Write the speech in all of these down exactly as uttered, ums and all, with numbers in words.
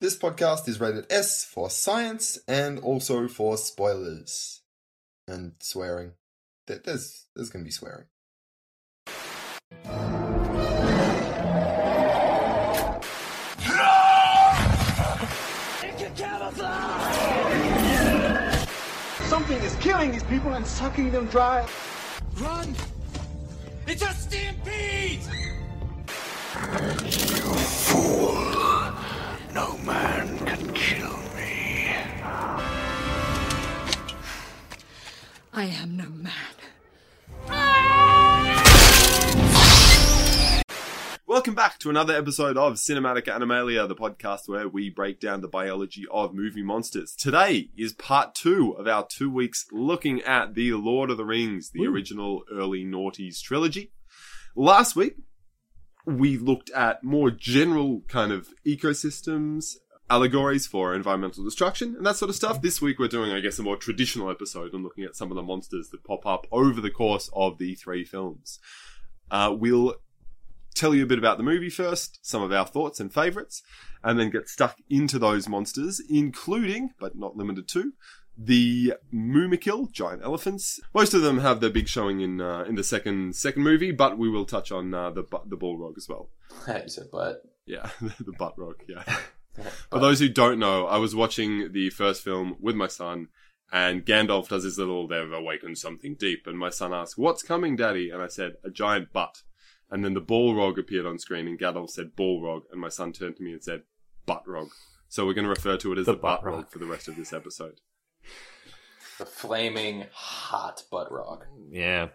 This podcast is rated S for science and also for spoilers and swearing. There's there's going to be swearing. Something is killing these people and sucking them dry. Run! It's a stampede! You fool! No man can kill me. I am no man. Welcome back to another episode of Cinematic Animalia, the podcast where we break down the biology of movie monsters. Today is part two of our two weeks looking at The Lord of the Rings, the Ooh. original early noughties trilogy. Last week, we looked at more general kind of ecosystems, allegories for environmental destruction, and that sort of stuff. This week we're doing, I guess, a more traditional episode and looking at some of the monsters that pop up over the course of the three films. Uh, we'll tell you a bit about the movie first, some of our thoughts and favourites, and then get stuck into those monsters, including, but not limited to, the Mumakil, giant elephants. Most of them have their big showing in uh, in the second second movie, but we will touch on uh, the the Balrog as well. You said butt. Yeah, the Buttrog, yeah. For those who don't know, I was watching the first film with my son, and Gandalf does his little, they've awakened something deep, and my son asked, "What's coming, Daddy?" And I said, "A giant butt." And then the Balrog appeared on screen, and Gandalf said Balrog, and my son turned to me and said, Buttrog. So we're going to refer to it as the, the Buttrog for the rest of this episode. The flaming hot Buttrog. Yeah.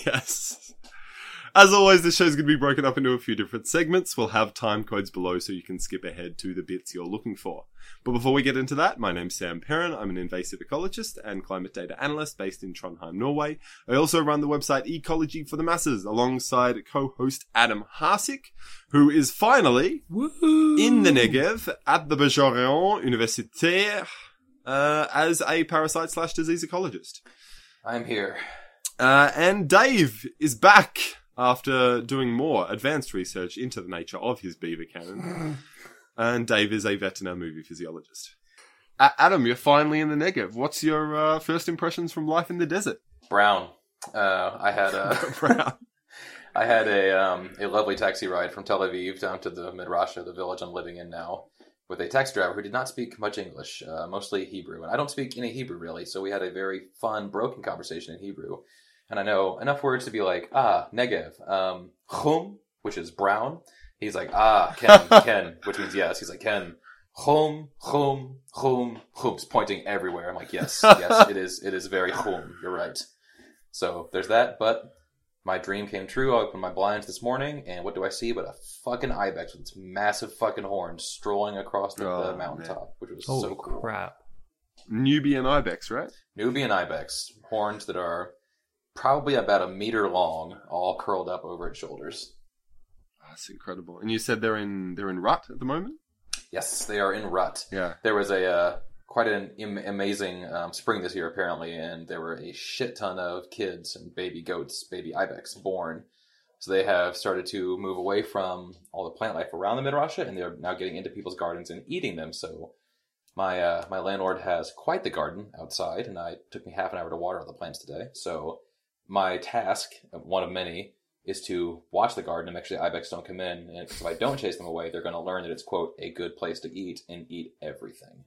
Yes. As always, this show's going to be broken up into a few different segments. We'll have time codes below so you can skip ahead to the bits you're looking for. But before we get into that, my name's Sam Perrin. I'm an invasive ecologist and climate data analyst based in Trondheim, Norway. I also run the website Ecology for the Masses alongside co-host Adam Harsik, who is finally Woo-hoo. in the Negev at the Bejaran Universitaire uh, as a parasite slash disease ecologist. I'm here. Uh, and Dave is back after doing more advanced research into the nature of his beaver cannon. And Dave is a veteriner movie physiologist. A- Adam, you're finally in the Negev. What's your uh, first impressions from life in the desert? Brown. Uh, I had a Brown. I had a um, a lovely taxi ride from Tel Aviv down to the Midrasha, the village I'm living in now, with a taxi driver who did not speak much English, uh, mostly Hebrew. And I don't speak any Hebrew, really, so we had a very fun, broken conversation in Hebrew. And I know enough words to be like, ah, Negev, um, chum, which is brown. He's like, ah, Ken, Ken, which means yes. He's like, Ken, chum, chum, chum, chum's pointing everywhere. I'm like, yes, yes, it is, it is very chum. You're right. So there's that, but my dream came true. I opened my blinds this morning, and what do I see but a fucking ibex with its massive fucking horns strolling across the, oh, the mountaintop, which was Holy so cool. crap. Nubian ibex, right? Nubian ibex, horns that are probably about a meter long, all curled up over its shoulders. Oh, that's incredible. And you said they're in they're in rut at the moment? Yes, they are in rut. Yeah. There was a uh, quite an im- amazing um, spring this year, apparently, and there were a shit ton of kids and baby goats, baby ibex, born. So they have started to move away from all the plant life around the Midrasha, and they're now getting into people's gardens and eating them. So my uh, my landlord has quite the garden outside, and I, it took me half an hour to water all the plants today. So my task, one of many, is to watch the garden and make sure the ibex don't come in. And if I don't chase them away, they're going to learn that it's, quote, a good place to eat and eat everything.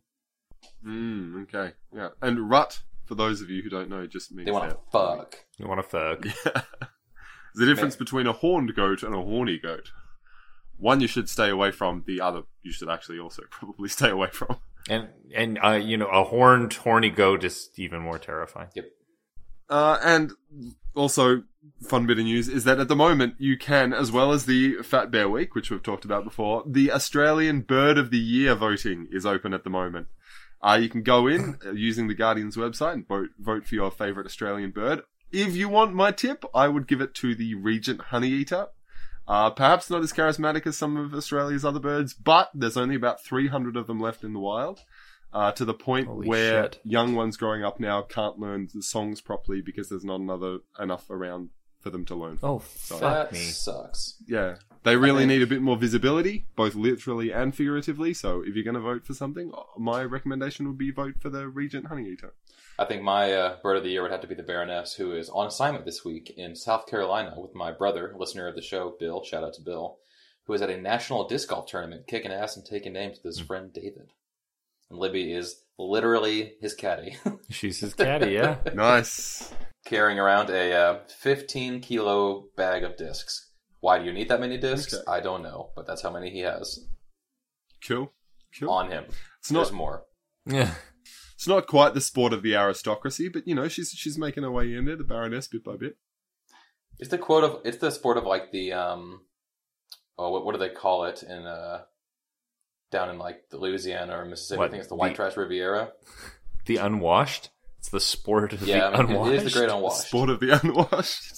Mm, okay. Yeah. And rut, for those of you who don't know, just means They want to fuck. You want to fuck. Yeah. There's a difference Man. between a horned goat and a horny goat. One you should stay away from. The other you should actually also probably stay away from. And, and uh, you know, a horned, horny goat is even more terrifying. Yep. Uh, and also, fun bit of news is that at the moment you can, as well as the Fat Bear Week, which we've talked about before, the Australian Bird of the Year voting is open at the moment. Uh, you can go in uh, using the Guardian's website and vote, vote for your favourite Australian bird. If you want my tip, I would give it to the Regent Honeyeater. Uh, perhaps not as charismatic as some of Australia's other birds, but there's only about three hundred of them left in the wild. Uh, to the point Holy where shit. young ones growing up now can't learn the songs properly because there's not another enough around for them to learn. Oh, So- fuck That me. sucks. Yeah. They really think- need a bit more visibility, both literally and figuratively. So if you're going to vote for something, my recommendation would be vote for the Regent Honey Eater. I think my uh, bird of the year would have to be the Baroness, who is on assignment this week in South Carolina with my brother, listener of the show, Bill. Shout out to Bill, who is at a national disc golf tournament, kicking ass and taking names with his mm. friend David. And Libby is literally his caddy. She's his caddy, yeah. Nice. Carrying around a uh, fifteen kilo bag of discs. Why do you need that many discs? Okay. I don't know, but that's how many he has. Cool. Cool. On him. It's There's not, more. Yeah. It's not quite the sport of the aristocracy, but, you know, she's she's making her way in there, the Baroness, bit by bit. It's the quote of, it's the sport of, like, the, um, oh, what, what do they call it in, uh, down in, like, the Louisiana or Mississippi? What? I think it's the White The- Trash Riviera. The unwashed? It's the sport of Yeah, the I mean, unwashed. it is the great unwashed. Sport of the unwashed.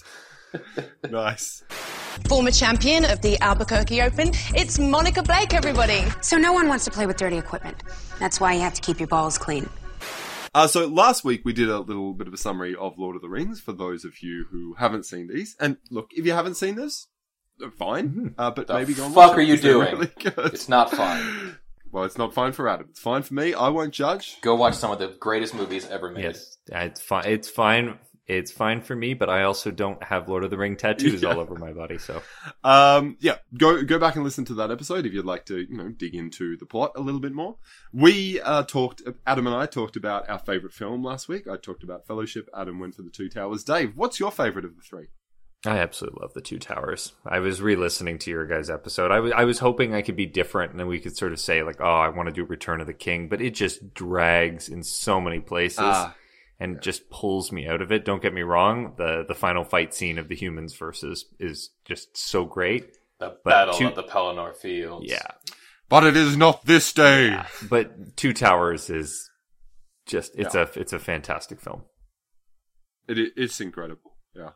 Nice. Former champion of the Albuquerque Open, it's Monica Blake, everybody. So no one wants to play with dirty equipment. That's why you have to keep your balls clean. Uh, so last week we did a little bit of a summary of Lord of the Rings for those of you who haven't seen these. And look, if you haven't seen this, fine. Uh, but The maybe go and fuck watch are it, you 'cause they're doing? really good. It's not fun. Well, it's not fine for Adam. It's fine for me. I won't judge. Go watch some of the greatest movies ever made. Yes, it's fine. It's fine. It's fine for me, but I also don't have Lord of the Ring tattoos Yeah. all over my body. So, Um, yeah, go go back and listen to that episode if you'd like to, you know, dig into the plot a little bit more. We uh, talked, Adam and I talked about our favourite film last week. I talked about Fellowship. Adam went for The Two Towers. Dave, what's your favourite of the three? I absolutely love The Two Towers. I was re-listening to your guys' episode. I was I was hoping I could be different, and then we could sort of say like, oh, I want to do Return of the King, but it just drags in so many places. Ah. And Yeah. just pulls me out of it. Don't get me wrong. The the final fight scene of the humans versus is just so great. The But Battle two- of the Pelennor Fields. Yeah. But it is not this day. yeah. But Two Towers is just it's Yeah. a it's a fantastic film. It, i- it's incredible. Yeah.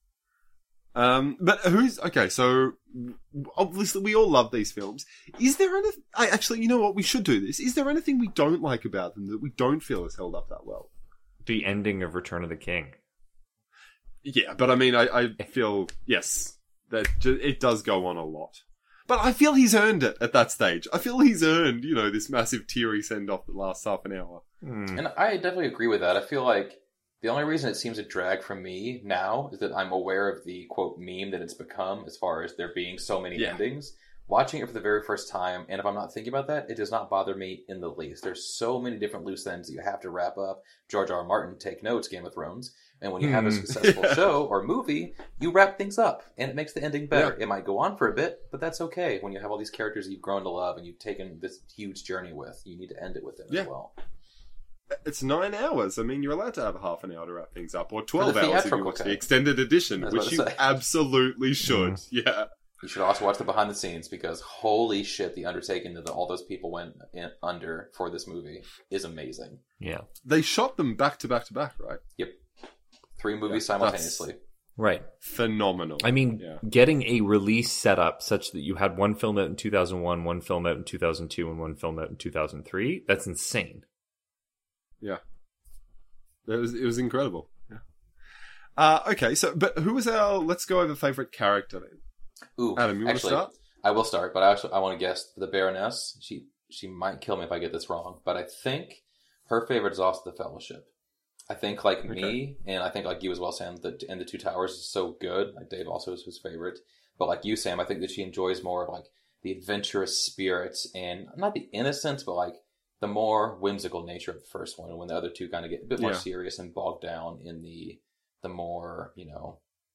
Um, but who's okay? So obviously we all love these films. Is there anything? I actually, you know what? We should do this. Is there anything we don't like about them that we don't feel is held up that well? The ending of Return of the King. Yeah, but I mean, I, I feel yes that ju- it does go on a lot. But I feel he's earned it at that stage. I feel he's earned, you know, this massive teary send off that lasts half an hour. Hmm. And I definitely agree with that. I feel like the only reason it seems to drag from me now is that I'm aware of the, quote, meme that it's become as far as there being so many Yeah. endings. Watching it for the very first time, and if I'm not thinking about that, it does not bother me in the least. There's so many different loose ends that you have to wrap up. George R. R. Martin, take notes, Game of Thrones. And when you have a Hmm. successful Yeah. show or movie, you wrap things up, and it makes the ending better. Yeah. It might go on for a bit, but that's okay. When you have all these characters that you've grown to love and you've taken this huge journey with, you need to end it with them Yeah. as well. It's nine hours. I mean, you're allowed to have a half an hour to wrap things up, or twelve the hours if you theatrical watch cut. the extended edition, I was which about you to say. absolutely should. Yeah. You should also watch the behind the scenes because holy shit, the undertaking that all those people went in under for this movie is amazing. Yeah. They shot them back to back to back, right? Yep. Three movies Yeah, simultaneously. Right. Phenomenal. I mean, Yeah. getting a release set up such that you had one film out in two thousand one, one film out in two thousand two, and one film out in two thousand three, that's insane. Yeah. It was, it was incredible. Yeah. Uh, okay, so, but who was our, let's go over favourite character then. Ooh, Adam, you want to actually, start? I will start, but I also I want to guess the Baroness. She she might kill me if I get this wrong, but I think her favorite is also the Fellowship. I think like Okay. me, and I think like you as well, Sam. The and the Two Towers is so good. Like Dave also is his favorite, but like you, Sam, I think that she enjoys more of like the adventurous spirit and not the innocence, but like the more whimsical nature of the first one. And when the other two kind of get a bit more Yeah. serious and bogged down in the the more you know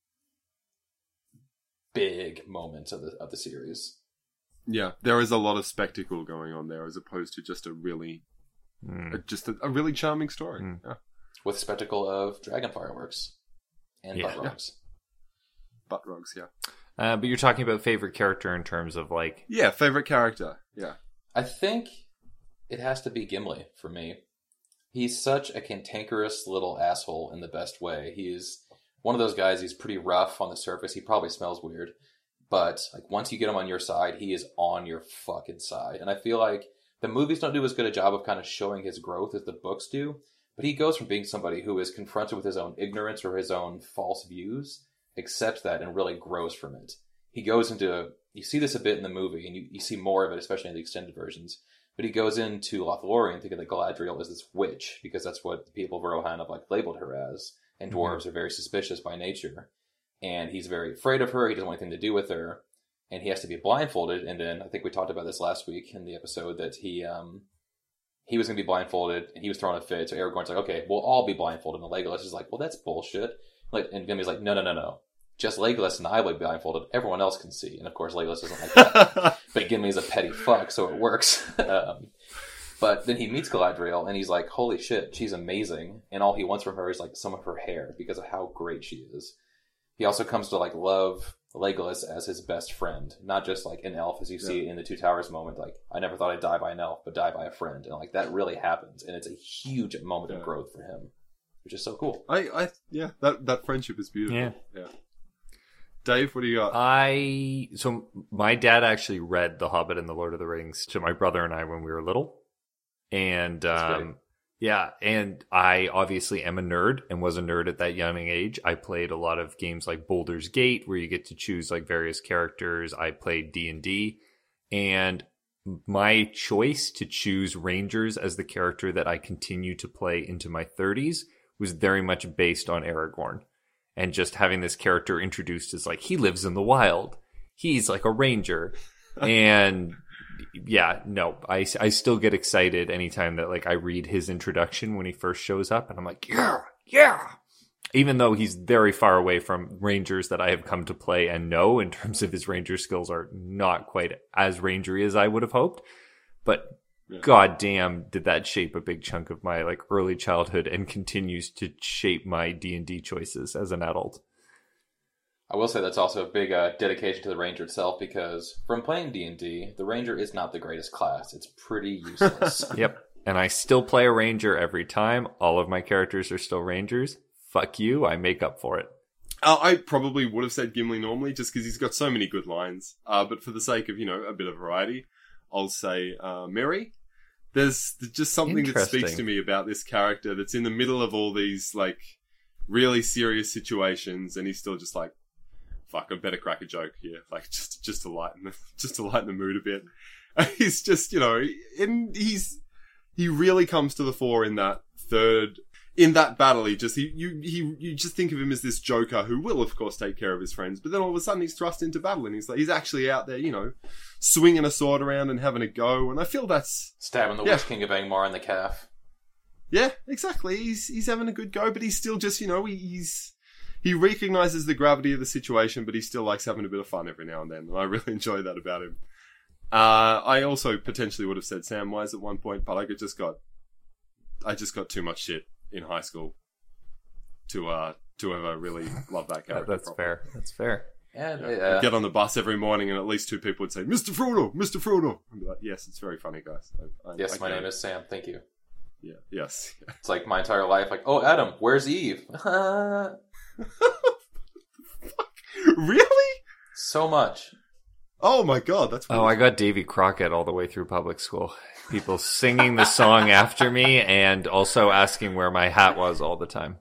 big moments of the of the series. Yeah, there is a lot of spectacle going on there as opposed to just a really, Mm. a, just a, a really charming story. Mm. Yeah. With spectacle of dragon fireworks and Yeah. butt rugs. Butt rugs, yeah. Uh, but you're talking about favorite character in terms of like, Yeah, favourite character. Yeah. I think it has to be Gimli for me. He's such a cantankerous little asshole in the best way. He's one of those guys, he's pretty rough on the surface. He probably smells weird. But like once you get him on your side, he is on your fucking side. And I feel like the movies don't do as good a job of kind of showing his growth as the books do. But he goes from being somebody who is confronted with his own ignorance or his own false views, accepts that and really grows from it. He goes into you see this a bit in the movie, and you, you see more of it, especially in the extended versions. But he goes into Lothlorien thinking that Galadriel is this witch, because that's what the people of Rohan have like labeled her as. And dwarves mm-hmm. are very suspicious by nature. And he's very afraid of her. He doesn't want anything to do with her. And he has to be blindfolded. And then I think we talked about this last week in the episode that he um he was going to be blindfolded and he was throwing a fit. So Aragorn's like, okay, we'll all be blindfolded. And Legolas is like, well, that's bullshit. Like, and Gimli's like, no, no, no, no. Just Legolas and I will be blindfolded. Everyone else can see. And of course, Legolas doesn't like that. But Gimli's a petty fuck, so it works. um, but then he meets Galadriel, and he's like, holy shit, she's amazing. And all he wants from her is like some of her hair because of how great she is. He also comes to like love Legolas as his best friend. Not just like an elf, as you yeah. see in the Two Towers moment. Like, I never thought I'd die by an elf, but die by a friend. And like that really happens. And it's a huge moment yeah. of growth for him, which is so cool. I, I yeah, that, that friendship is beautiful. Yeah. Yeah. Dave, what do you got? I so my dad actually read The Hobbit and The Lord of the Rings to my brother and I when we were little, and um, yeah, and I obviously am a nerd and was a nerd at that young age. I played a lot of games like Baldur's Gate, where you get to choose like various characters. I played D and D, and my choice to choose Rangers as the character that I continue to play into my thirties was very much based on Aragorn. And just having this character introduced as like, he lives in the wild. He's like a ranger. And yeah, no, I, I still get excited anytime that like I read his introduction when he first shows up. And I'm like, yeah, yeah. Even though he's very far away from rangers that I have come to play and know in terms of his ranger skills are not quite as rangery as I would have hoped. But yeah. God damn, did that shape a big chunk of my like early childhood and continues to shape my D and D choices as an adult. I will say that's also a big uh, dedication to the Ranger itself, because from playing D and D, the Ranger is not the greatest class. It's pretty useless. Yep. And I still play a Ranger every time. All of my characters are still Rangers. Fuck you, I make up for it. Uh, I probably would have said Gimli normally, just because he's got so many good lines. Uh, but for the sake of, you know, a bit of variety, I'll say uh, Merry. There's just something that speaks to me about this character that's in the middle of all these, like, really serious situations, and he's still just like, fuck, I better crack a joke here. Like, just just to lighten the, just to lighten the mood a bit. He's just, you know, and he's, he really comes to the fore in that third, in that battle. He just, he, you, he, you just think of him as this joker who will, of course, take care of his friends, but then all of a sudden he's thrust into battle, and he's like, he's actually out there, you know, swinging a sword around and having a go, and I feel that's... Stabbing the yeah. Witch King of Angmar in the calf. Yeah, exactly. He's he's having a good go, but he's still just, you know, he's... He recognises the gravity of the situation, but he still likes having a bit of fun every now and then, and I really enjoy that about him. Uh, I also potentially would have said Samwise at one point, but I just got... I just got too much shit in high school to uh to ever really love that character. That's properly. fair. That's fair. Yeah, yeah. yeah. I'd get on the bus every morning and at least two people would say, Mister Frodo, Mister Frodo. I'd be like, yes, it's very funny, guys. I, I, yes, I my name it. is Sam. Thank you. Yeah. Yes. It's like my entire life. Like, oh, Adam, where's Eve? Really? So much. Oh my god, that's. Oh, I got Davy Crockett all the way through public school. People singing the song after me and also asking where my hat was all the time.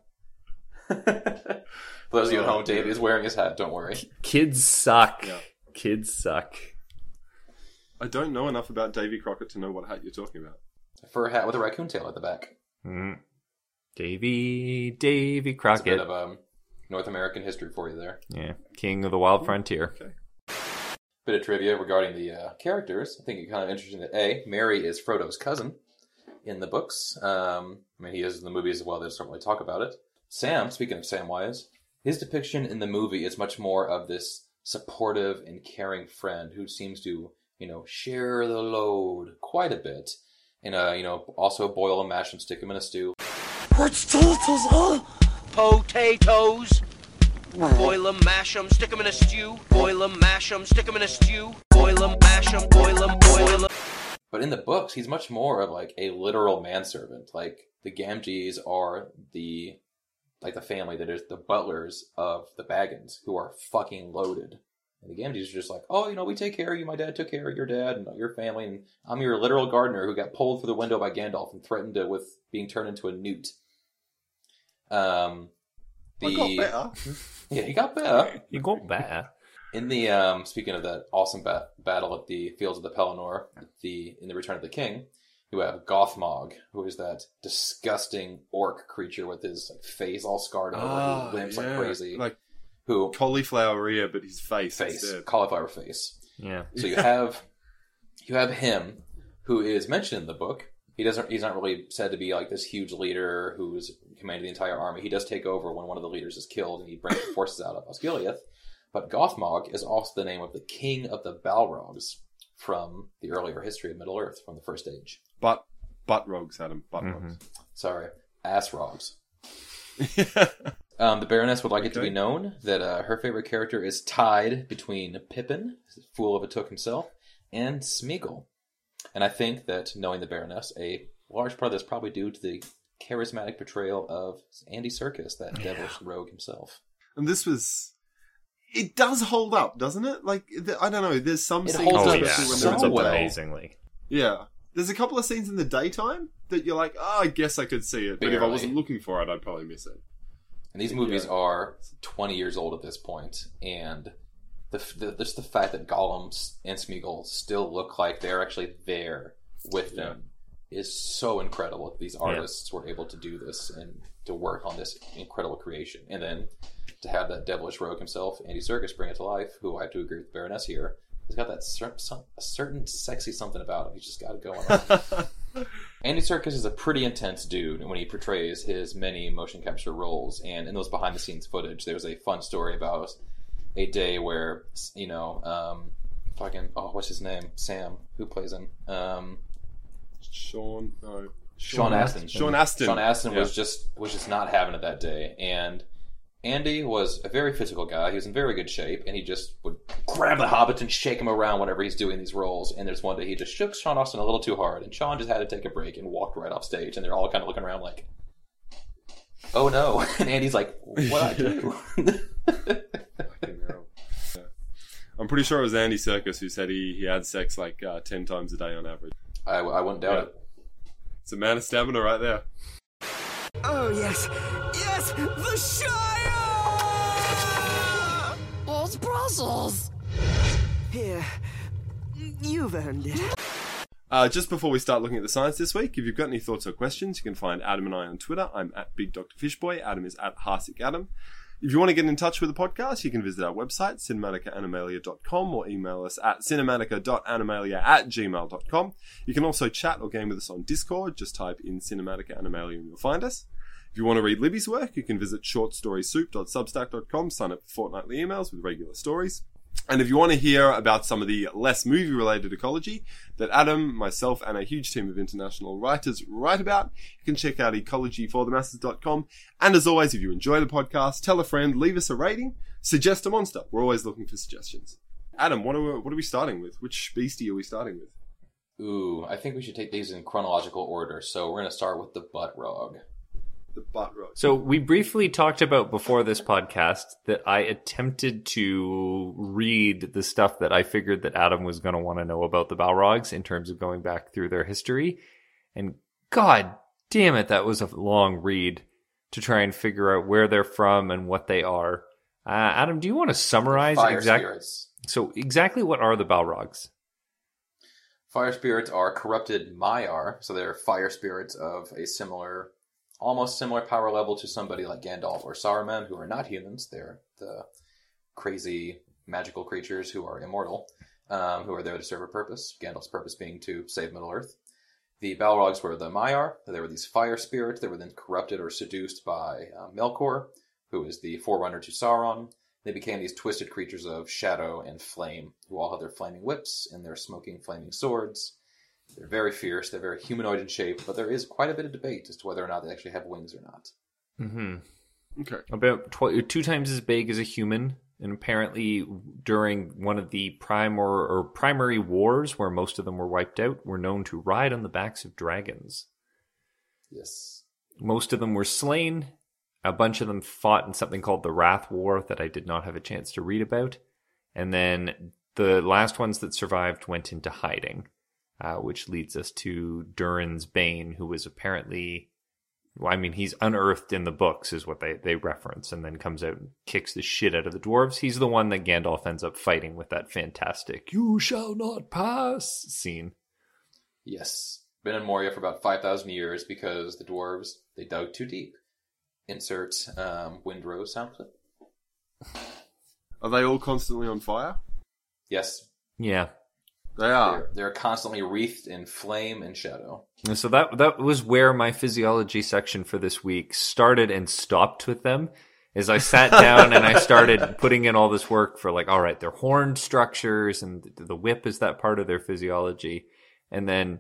For those of you at home, Dave is wearing his hat, don't worry. Kids suck. Yeah. Kids suck. I don't know enough about Davy Crockett to know what hat you're talking about. A fur hat with a raccoon tail at the back. Mm. Davy, Davy Crockett. That's a bit of um, North American history for you there. Yeah, king of the wild frontier. Okay. Bit of trivia regarding the uh, characters. I think it's kind of interesting that A, Merry is Frodo's cousin in the books. Um, I mean, he is in the movies as well. They just don't really talk about it. Sam, speaking of Samwise, his depiction in the movie is much more of this supportive and caring friend who seems to, you know, share the load quite a bit. And, uh, you know, also boil and mash and stick them in a stew. Potatoes! Potatoes! Boil them, mash them, stick them in a stew. Boil them, mash them, stick them in a stew. Boil them, mash them, boil them, boil them. But in the books, he's much more of like a literal manservant. Like, the Gamgees are the... like the family that is the butlers of the Baggins, who are fucking loaded. And the Gamgees are just like, oh, you know, we take care of you. My dad took care of your dad and your family, and I'm your literal gardener who got pulled through the window by Gandalf and threatened to, with being turned into a newt. Um, the... I got better. Yeah, he got better. He got better. In the um, speaking of that awesome ba- battle at the Fields of the Pelennor, the in the Return of the King, you have Gothmog, who is that disgusting orc creature with his like, face all scarred over, Ah, who limps yeah. like crazy. Like who cauliflower ear, but his face, face instead. cauliflower face. Yeah. So you have you have him, who is mentioned in the book. He doesn't. He's not really said to be like this huge leader who's commanding the entire army. He does take over when one of the leaders is killed, and he brings the forces out of Osgiliath. But Gothmog is also the name of the king of the Balrogs from the earlier history of Middle Earth, from the First Age. But butt rogues, Adam. Butt Mm-hmm. rogues. Sorry, ass rogs. um, the Baroness would like it to Okay. be known that uh, her favorite character is tied between Pippin, fool of a took himself, and Smeagol. And I think that, knowing the Baroness, a large part of this is probably due to the charismatic portrayal of Andy Serkis, that devilish rogue himself. And this was... It does hold up, doesn't it? Like, th- I don't know, there's some It scenes... holds Oh, up yeah. especially when so they're Holds in up the well. day. amazingly. Yeah. There's a couple of scenes in the daytime that you're like, oh, I guess I could see it. But if I Barely. wasn't looking for it, I'd probably miss it. And these movies are twenty years old at this point, and the, the just the fact that Gollum and Smeagol still look like they're actually there with them is so incredible. That these artists were able to do this and to work on this incredible creation, and then to have that devilish rogue himself, Andy Serkis, bring it to life. Who I have to agree with the Baroness here. He's got that cer- some, a certain sexy something about him. He's just got it going on. Andy Serkis is a pretty intense dude when he portrays his many motion capture roles. And in those behind-the-scenes footage, there's a fun story about a day where, you know, um, fucking, oh, what's his name? Sam, who plays him? Um, Sean, no. Sean Astin. Sean Astin. Sean Astin Yeah. was just was just not having it that day, and Andy was a very physical guy. He was in very good shape, and he just would grab the hobbits and shake him around whenever he's doing these roles. And there's one day he just shook Sean Astin a little too hard, and Sean just had to take a break and walked right off stage. And they're all kind of looking around like, "Oh no!" And Andy's like, "What I do?" Fucking hell. Yeah. I'm pretty sure it was Andy Serkis who said he, he had sex like uh, ten times a day on average. I, I wouldn't doubt Yeah. it. It's a man of stamina right there. Oh, yes. Yes, the Shire! Oh, it's Brussels. Here, you've earned it. Uh, just before we start looking at the science this week, if you've got any thoughts or questions, you can find Adam and I on Twitter. I'm at Big Doctor Fishboy. Adam is at Harsik Adam. If you want to get in touch with the podcast, you can visit our website, cinematica animalia dot com, or email us at cinematica dot animalia at gmail dot com. You can also chat or game with us on Discord. Just type in Cinematica Animalia and you'll find us. If you want to read Libby's work, you can visit short story soup dot substack dot com, sign up for fortnightly emails with regular stories. And if you want to hear about some of the less movie-related ecology that Adam, myself, and a huge team of international writers write about, you can check out ecology for the masses dot com. And as always, if you enjoy the podcast, tell a friend, leave us a rating, suggest a monster. We're always looking for suggestions. Adam, what are we, what are we starting with? Which beastie are we starting with? Ooh, I think we should take these in chronological order. So we're going to start with the butt rog. The butt rog. So we briefly talked about before this podcast that I attempted to read the stuff that I figured that Adam was going to want to know about the Balrogs in terms of going back through their history. And God damn it, that was a long read to try and figure out where they're from and what they are. Uh, Adam, do you want to summarize Fire exactly? spirits. So exactly what are the Balrogs? Fire spirits are corrupted Maiar, so they're fire spirits of a similar, almost similar power level to somebody like Gandalf or Saruman, who are not humans. They're the crazy magical creatures who are immortal, um, who are there to serve a purpose. Gandalf's purpose being to save Middle-earth. The Balrogs were the Maiar. They were these fire spirits that were then corrupted or seduced by uh, Melkor, who is the forerunner to Sauron. They became these twisted creatures of shadow and flame, who all have their flaming whips and their smoking flaming swords. They're very fierce, they're very humanoid in shape, but there is quite a bit of debate as to whether or not they actually have wings or not. Mm-hmm. Okay. About tw- two times as big as a human, and apparently during one of the prime or, or primary wars, where most of them were wiped out, were known to ride on the backs of dragons. Yes. Most of them were slain. A bunch of them fought in something called the Wrath War that I did not have a chance to read about. And then the last ones that survived went into hiding, uh, which leads us to Durin's Bane, who was apparently Well, I mean, he's unearthed in the books, is what they, they reference, and then comes out and kicks the shit out of the dwarves. He's the one that Gandalf ends up fighting with that fantastic "You shall not pass" scene. Yes. Been in Moria for about five thousand years because the dwarves, they dug too deep. Insert um, Windrose sound clip. Are they all constantly on fire? Yes. Yeah. They are. They're, they're constantly wreathed in flame and shadow. And so that that was where my physiology section for this week started and stopped with them. As I sat down and I started putting in all this work for like, all right, they're horned structures and the whip is that part of their physiology. And then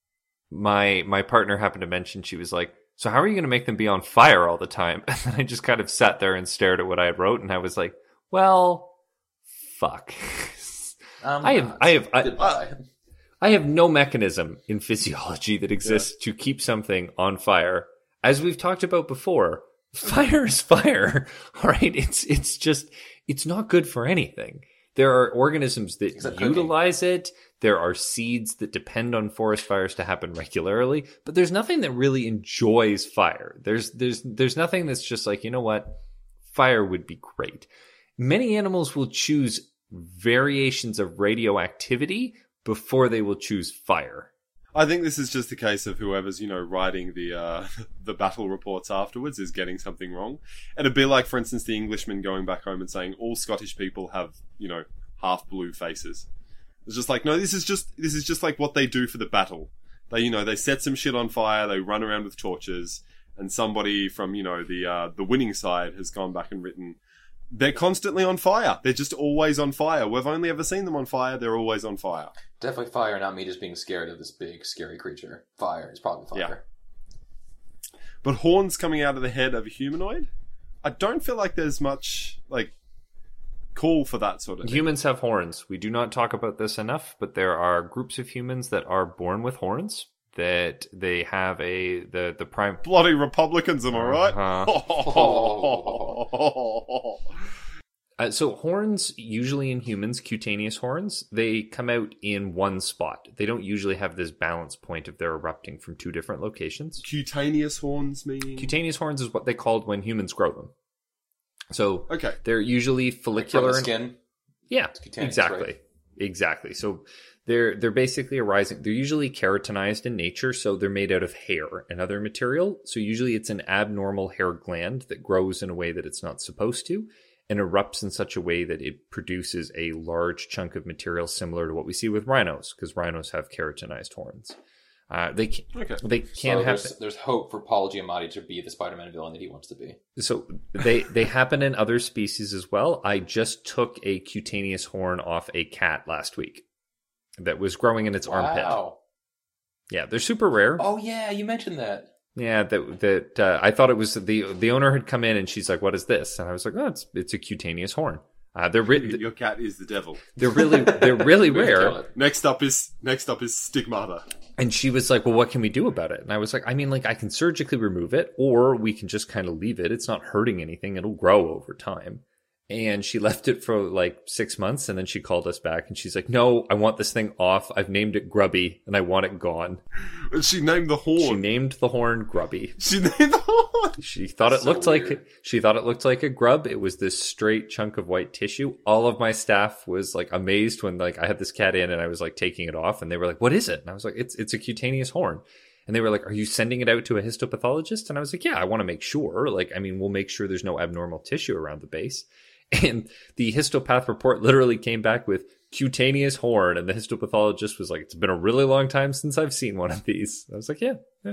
my my partner happened to mention, she was like, so how are you going to make them be on fire all the time? And then I just kind of sat there and stared at what I had wrote, and I was like, well, fuck. Um, I have, I have, I, Goodbye. I have no mechanism in physiology that exists yeah. to keep something on fire. As we've talked about before, fire is fire. All right. It's, it's just, it's not good for anything. There are organisms that Except utilize cooking. it. There are seeds that depend on forest fires to happen regularly, but there's nothing that really enjoys fire. There's, there's, there's nothing that's just like, you know what? Fire would be great. Many animals will choose variations of radioactivity before they will choose fire. I think this is just a case of whoever's, you know, writing the uh, the battle reports afterwards is getting something wrong. And it'd be like, for instance, the Englishman going back home and saying all Scottish people have, you know, half blue faces. It's just like, no, this is just this is just like what they do for the battle. They, you know, they set some shit on fire, they run around with torches, and somebody from, you know, the uh, the winning side has gone back and written, they're constantly on fire. They're just always on fire. We've only ever seen them on fire. They're always on fire. Definitely fire, not me just being scared of this big, scary creature. Fire. It's probably fire. Yeah. But horns coming out of the head of a humanoid? I don't feel like there's much, like, call for that sort of thing. Humans have horns. We do not talk about this enough, but there are groups of humans that are born with horns. That they have a the the prime bloody Republicans, am I right? Uh-huh. uh, so horns, usually in humans, cutaneous horns, they come out in one spot. They don't usually have this balance point if they're erupting from two different locations. Cutaneous horns meaning? Cutaneous horns is what they called when humans grow them. So okay, they're usually follicular. Like from the skin? Yeah, exactly, right? exactly. So. They're they're basically arising. They're usually keratinized in nature, so they're made out of hair and other material. So usually it's an abnormal hair gland that grows in a way that it's not supposed to and erupts in such a way that it produces a large chunk of material similar to what we see with rhinos, because rhinos have keratinized horns. Uh, they can, okay. they can so have. There's, there's hope for Paul Giamatti to be the Spider-Man villain that he wants to be. So they they happen in other species as well. I just took a cutaneous horn off a cat last week. That was growing in its wow. armpit. Yeah, they're super rare. Oh yeah, you mentioned that. Yeah, that that uh, I thought it was the the owner had come in and she's like, "What is this?" And I was like, "Oh, it's it's a cutaneous horn." Uh, they're ri- your cat is the devil. They're really they're really rare. Next up is next up is stigmata. And she was like, "Well, what can we do about it?" And I was like, "I mean, like I can surgically remove it, or we can just kind of leave it. It's not hurting anything. It'll grow over time." And she left it for like six months, and then she called us back, and she's like, "No, I want this thing off. I've named it Grubby, and I want it gone." And she named the horn. She named the horn Grubby. She named the horn. She thought That's it looked so like weird. she thought it looked like a grub. It was this straight chunk of white tissue. All of my staff was like amazed when like I had this cat in, and I was like taking it off, and they were like, "What is it?" And I was like, "It's it's a cutaneous horn." And they were like, "Are you sending it out to a histopathologist?" And I was like, "Yeah, I want to make sure. Like, I mean, we'll make sure there's no abnormal tissue around the base." And the histopath report literally came back with cutaneous horn. And the histopathologist was like, "It's been a really long time since I've seen one of these." I was like, yeah, yeah.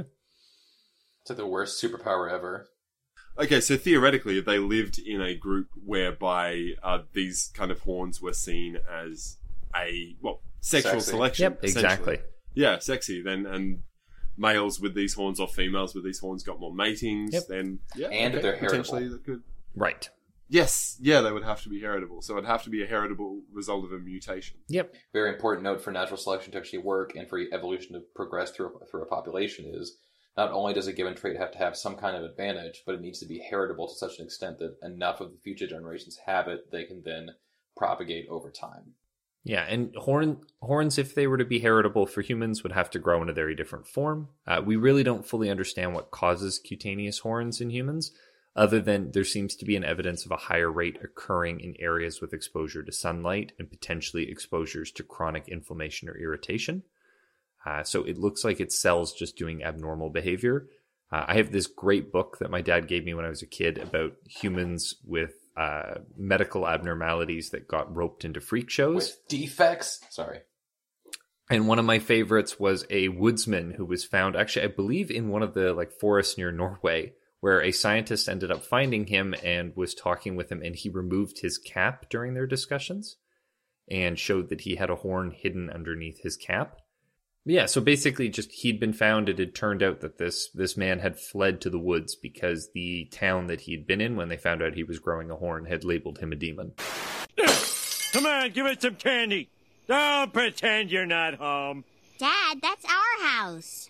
It's like the worst superpower ever. Okay, so theoretically, they lived in a group whereby uh, these kind of horns were seen as a, well, sexual Sexy. selection. Yep, exactly. Yeah, sexy. Then, and males with these horns or females with these horns got more matings. Yep. Then, yeah, And okay, they're potentially heritable. that could. Right. Yes, yeah, they would have to be heritable. So it'd have to be a heritable result of a mutation. Yep. Very important note for natural selection to actually work and for evolution to progress through through a population is not only does a given trait have to have some kind of advantage, but it needs to be heritable to such an extent that enough of the future generations have it, they can then propagate over time. Yeah, and horn horns, if they were to be heritable for humans, would have to grow in a very different form. Uh, we really don't fully understand what causes cutaneous horns in humans, other than there seems to be an evidence of a higher rate occurring in areas with exposure to sunlight and potentially exposures to chronic inflammation or irritation. Uh, so it looks like it's cells just doing abnormal behavior. Uh, I have this great book that my dad gave me when I was a kid about humans with uh, medical abnormalities that got roped into freak shows. With defects? Sorry. And one of my favorites was a woodsman who was found, actually, I believe in one of the like forests near Norway, where a scientist ended up finding him and was talking with him, and he removed his cap during their discussions and showed that he had a horn hidden underneath his cap. Yeah, so basically just he'd been found. It had turned out that this this man had fled to the woods because the town that he'd been in when they found out he was growing a horn had labeled him a demon. Come on, give us some candy. Don't pretend you're not home. Dad, that's our house.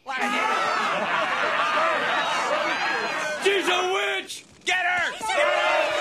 She's a witch! Get her! Get her!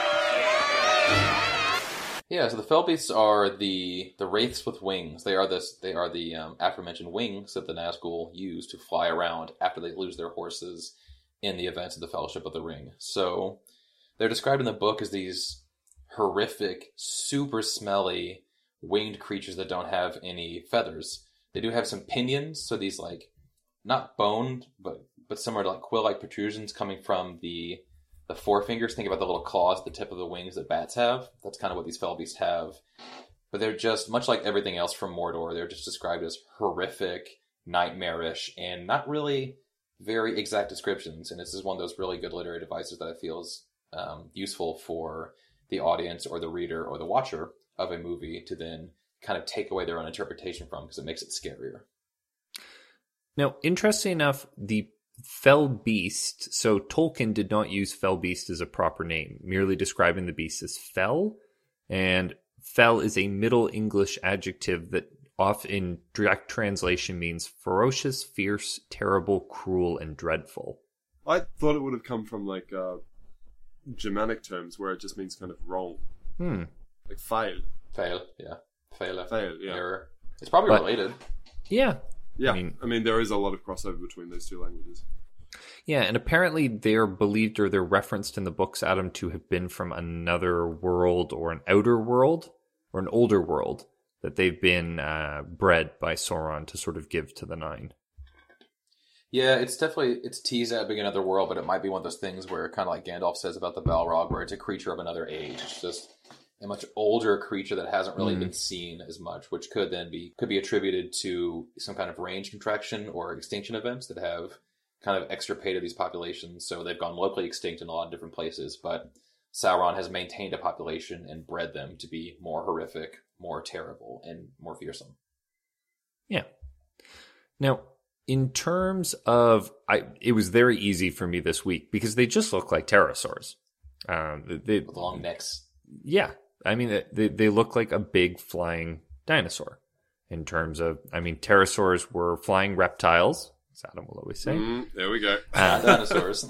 Yeah, so the Felbeasts are the the wraiths with wings. They are this. They are the um, aforementioned wings that the Nazgul use to fly around after they lose their horses in the events of the Fellowship of the Ring. So they're described in the book as these horrific, super smelly winged creatures that don't have any feathers. They do have some pinions, so these like not boned, but but similar to like quill-like protrusions coming from the the forefingers. Think about the little claws at the tip of the wings that bats have. That's kind of what these Felbeasts have. But they're just, much like everything else from Mordor, they're just described as horrific, nightmarish, and not really very exact descriptions. And this is one of those really good literary devices that I feel is um, useful for the audience or the reader or the watcher of a movie to then kind of take away their own interpretation from, because it makes it scarier. Now, interesting enough, the Fell Beast, so Tolkien did not use Fell Beast as a proper name, merely describing the beast as fell, and fell is a Middle English adjective that off in direct translation means ferocious, fierce, terrible, cruel, and dreadful. I thought it would have come from like uh, Germanic terms where it just means kind of wrong. Hmm. Like fail. Fail, yeah. Fail, fail, yeah. Error. It's probably But- related. Yeah. Yeah, I mean- I mean, there is a lot of crossover between those two languages. Yeah, and apparently they're believed or they're referenced in the books, Adam, to have been from another world or an outer world or an older world that they've been uh, bred by Sauron to sort of give to the Nine. Yeah, it's definitely, it's teased at being another world, but it might be one of those things where, kind of like Gandalf says about the Balrog, where it's a creature of another age. It's just a much older creature that hasn't really Mm. been seen as much, which could then be could be attributed to some kind of range contraction or extinction events that have kind of extirpated these populations. So they've gone locally extinct in a lot of different places, but Sauron has maintained a population and bred them to be more horrific, more terrible, and more fearsome. Yeah. Now, in terms of, I, it was very easy for me this week because they just look like pterosaurs. Um, they, With long necks. Yeah. I mean, they, they look like a big flying dinosaur in terms of, I mean, pterosaurs were flying reptiles, as Adam will always say. Mm, there we go. Uh, Not dinosaurs.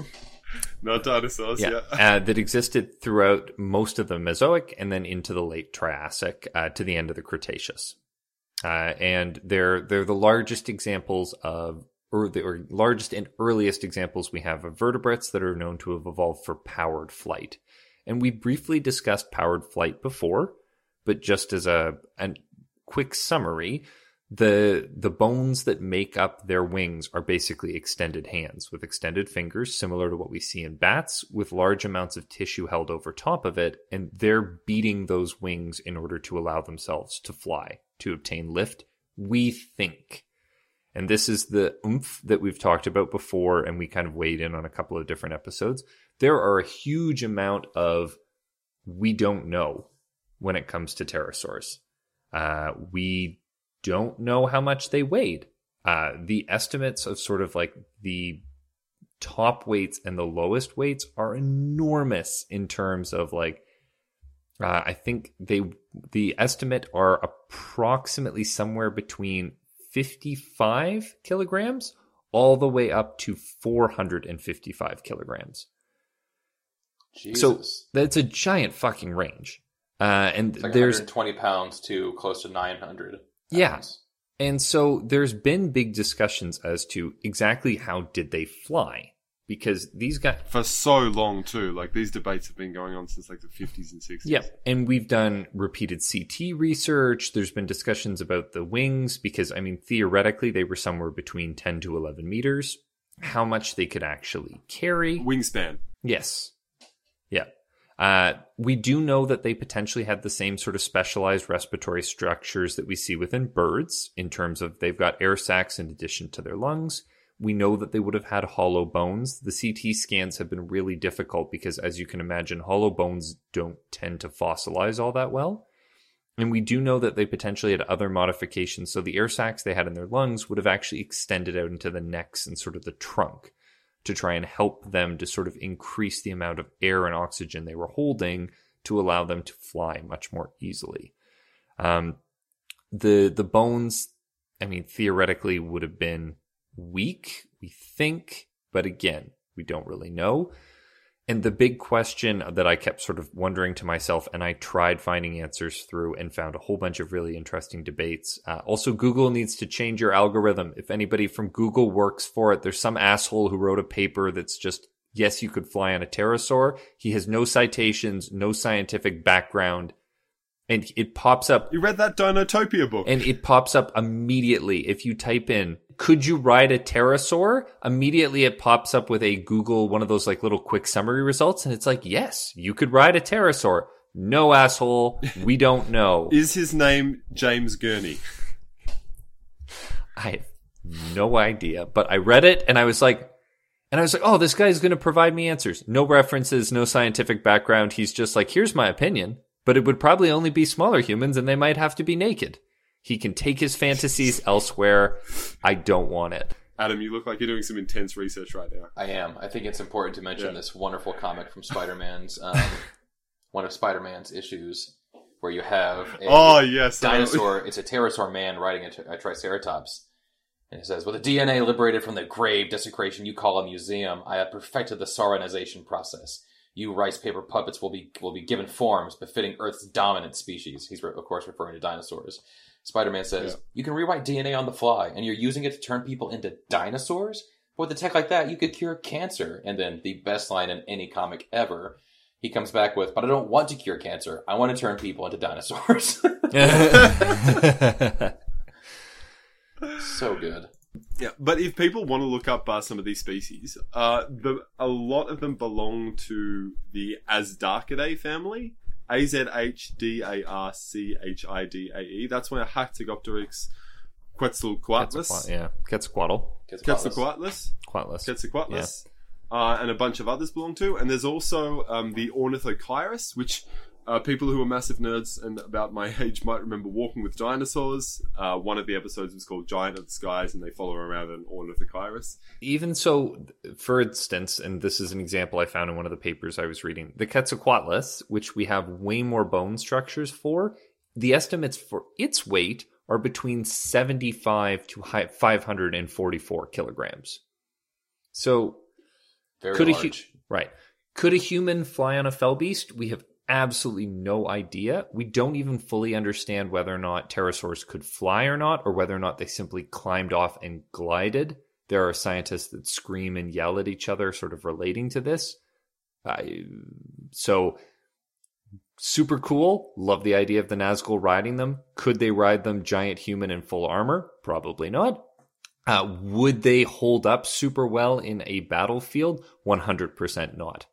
Not dinosaurs, yeah. yeah. uh, that existed throughout most of the Mesozoic and then into the late Triassic uh, to the end of the Cretaceous. Uh, and they're they're the largest examples of, or the or largest and earliest examples we have of vertebrates that are known to have evolved for powered flight. And we briefly discussed powered flight before, but just as a, a quick summary, the the bones that make up their wings are basically extended hands with extended fingers, similar to what we see in bats, with large amounts of tissue held over top of it, and they're beating those wings in order to allow themselves to fly, to obtain lift, we think. And this is the oomph that we've talked about before, and we kind of weighed in on a couple of different episodes. There are a huge amount of we don't know when it comes to pterosaurs. Uh, we don't know how much they weighed. Uh, the estimates of sort of like the top weights and the lowest weights are enormous in terms of like, uh, I think they the estimate are approximately somewhere between fifty-five kilograms all the way up to four hundred fifty-five kilograms. Jesus. So that's a giant fucking range. Uh, and It's like there's one hundred twenty pounds to close to nine hundred. Yeah. Pounds. And so there's been big discussions as to exactly how did they fly. Because these guys... For so long, too. Like, these debates have been going on since, like, the fifties and sixties. Yeah, and we've done repeated C T research. There's been discussions about the wings because, I mean, theoretically, they were somewhere between ten to eleven meters. How much they could actually carry. Wingspan. Yes. Yeah. Uh, we do know that they potentially had the same sort of specialized respiratory structures that we see within birds in terms of they've got air sacs in addition to their lungs. We know that they would have had hollow bones. The C T scans have been really difficult because, as you can imagine, hollow bones don't tend to fossilize all that well. And we do know that they potentially had other modifications. So the air sacs they had in their lungs would have actually extended out into the necks and sort of the trunk to try and help them to sort of increase the amount of air and oxygen they were holding to allow them to fly much more easily. Um, the the bones, I mean, theoretically would have been weak, we think, but again, we don't really know. And the big question that I kept sort of wondering to myself, and I tried finding answers through and found a whole bunch of really interesting debates. Uh, also, Google needs to change your algorithm. If anybody from Google works for it, there's some asshole who wrote a paper that's just, yes, you could fly on a pterosaur. He has no citations, no scientific background. And it pops up. You read that Dinotopia book? And it pops up immediately. If you type in, could you ride a pterosaur? Immediately it pops up with a Google, one of those like little quick summary results. And it's like, yes, you could ride a pterosaur. No, asshole. We don't know. Is his name James Gurney? I have no idea. But I read it and I was like, and I was like, oh, this guy's going to provide me answers. No references, no scientific background. He's just like, here's my opinion. But it would probably only be smaller humans and they might have to be naked. He can take his fantasies elsewhere. I don't want it. Adam, you look like you're doing some intense research right now. I am. I think it's important to mention Yeah. this wonderful comic from Spider-Man's, um, one of Spider-Man's issues, where you have a Oh, yes, I know. dinosaur. It's a pterosaur man riding a, t- a triceratops. And it says, with a D N A liberated from the grave desecration you call a museum, I have perfected the sauronization process. You rice paper puppets will be will be given forms befitting Earth's dominant species. He's, of course, referring to dinosaurs. Spider-Man says, Yeah. you can rewrite D N A on the fly, and you're using it to turn people into dinosaurs? With a tech like that, you could cure cancer. And then the best line in any comic ever, he comes back with, but I don't want to cure cancer. I want to turn people into dinosaurs. So good. Yeah, but if people want to look up uh, some of these species, uh, the, a lot of them belong to the Azhdarchidae family. A Z H D A R C H I D A E. That's where Haxigopteryx, Quetzalcoatlus, Quetzalcoatl, yeah, Quetzalcoatl, Quetzalcoatlus, Quetzalcoatlus, Quetzalcoatlus, uh, and a bunch of others belong to. And there's also um, the Ornithochirus, which uh, people who are massive nerds and about my age might remember Walking with Dinosaurs. Uh, one of the episodes was called Giant of the Skies, and they follow around an Ornithochirus. Even so, for instance, and this is an example I found in one of the papers I was reading, the Quetzalcoatlus, which we have way more bone structures for, the estimates for its weight are between seventy-five to five hundred forty-four kilograms. So, Very could large. a hu- right? Could a human fly on a fell beast? We have absolutely no idea. We don't even fully understand whether or not pterosaurs could fly or not, or whether or not they simply climbed off and glided. There are scientists that scream and yell at each other, sort of relating to this. Uh, so, super cool. Love the idea of the Nazgul riding them. Could they ride them giant human in full armor? Probably not. Uh, would they hold up super well in a battlefield? one hundred percent not.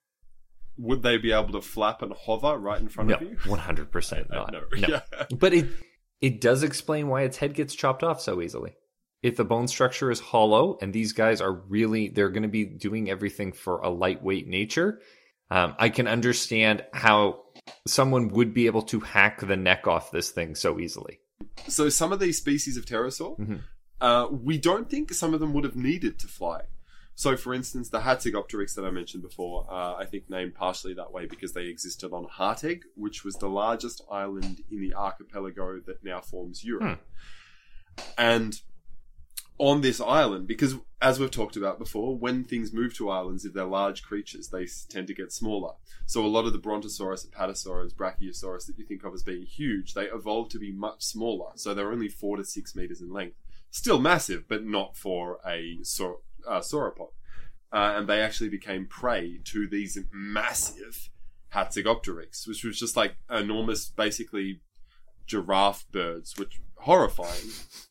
Would they be able to flap and hover right in front No, of you? one hundred percent not. No. No. Yeah. But it it does explain why its head gets chopped off so easily. If the bone structure is hollow, and these guys are really, they're going to be doing everything for a lightweight nature, um, I can understand how someone would be able to hack the neck off this thing so easily. So some of these species of pterosaur, Mm-hmm. uh, we don't think some of them would have needed to fly. So, for instance, the Hatzigopteryx that I mentioned before, uh, I think named partially that way because they existed on Harteg, which was the largest island in the archipelago that now forms Europe. Hmm. And on this island, because as we've talked about before, when things move to islands, if they're large creatures, they tend to get smaller. So a lot of the Brontosaurus, Apatosaurus, Brachiosaurus that you think of as being huge, they evolved to be much smaller. So they're only four to six meters in length. Still massive, but not for a saur- uh, sauropod. Uh, and they actually became prey to these massive Hatzegopteryx, which was just like enormous, basically giraffe birds, which horrifying.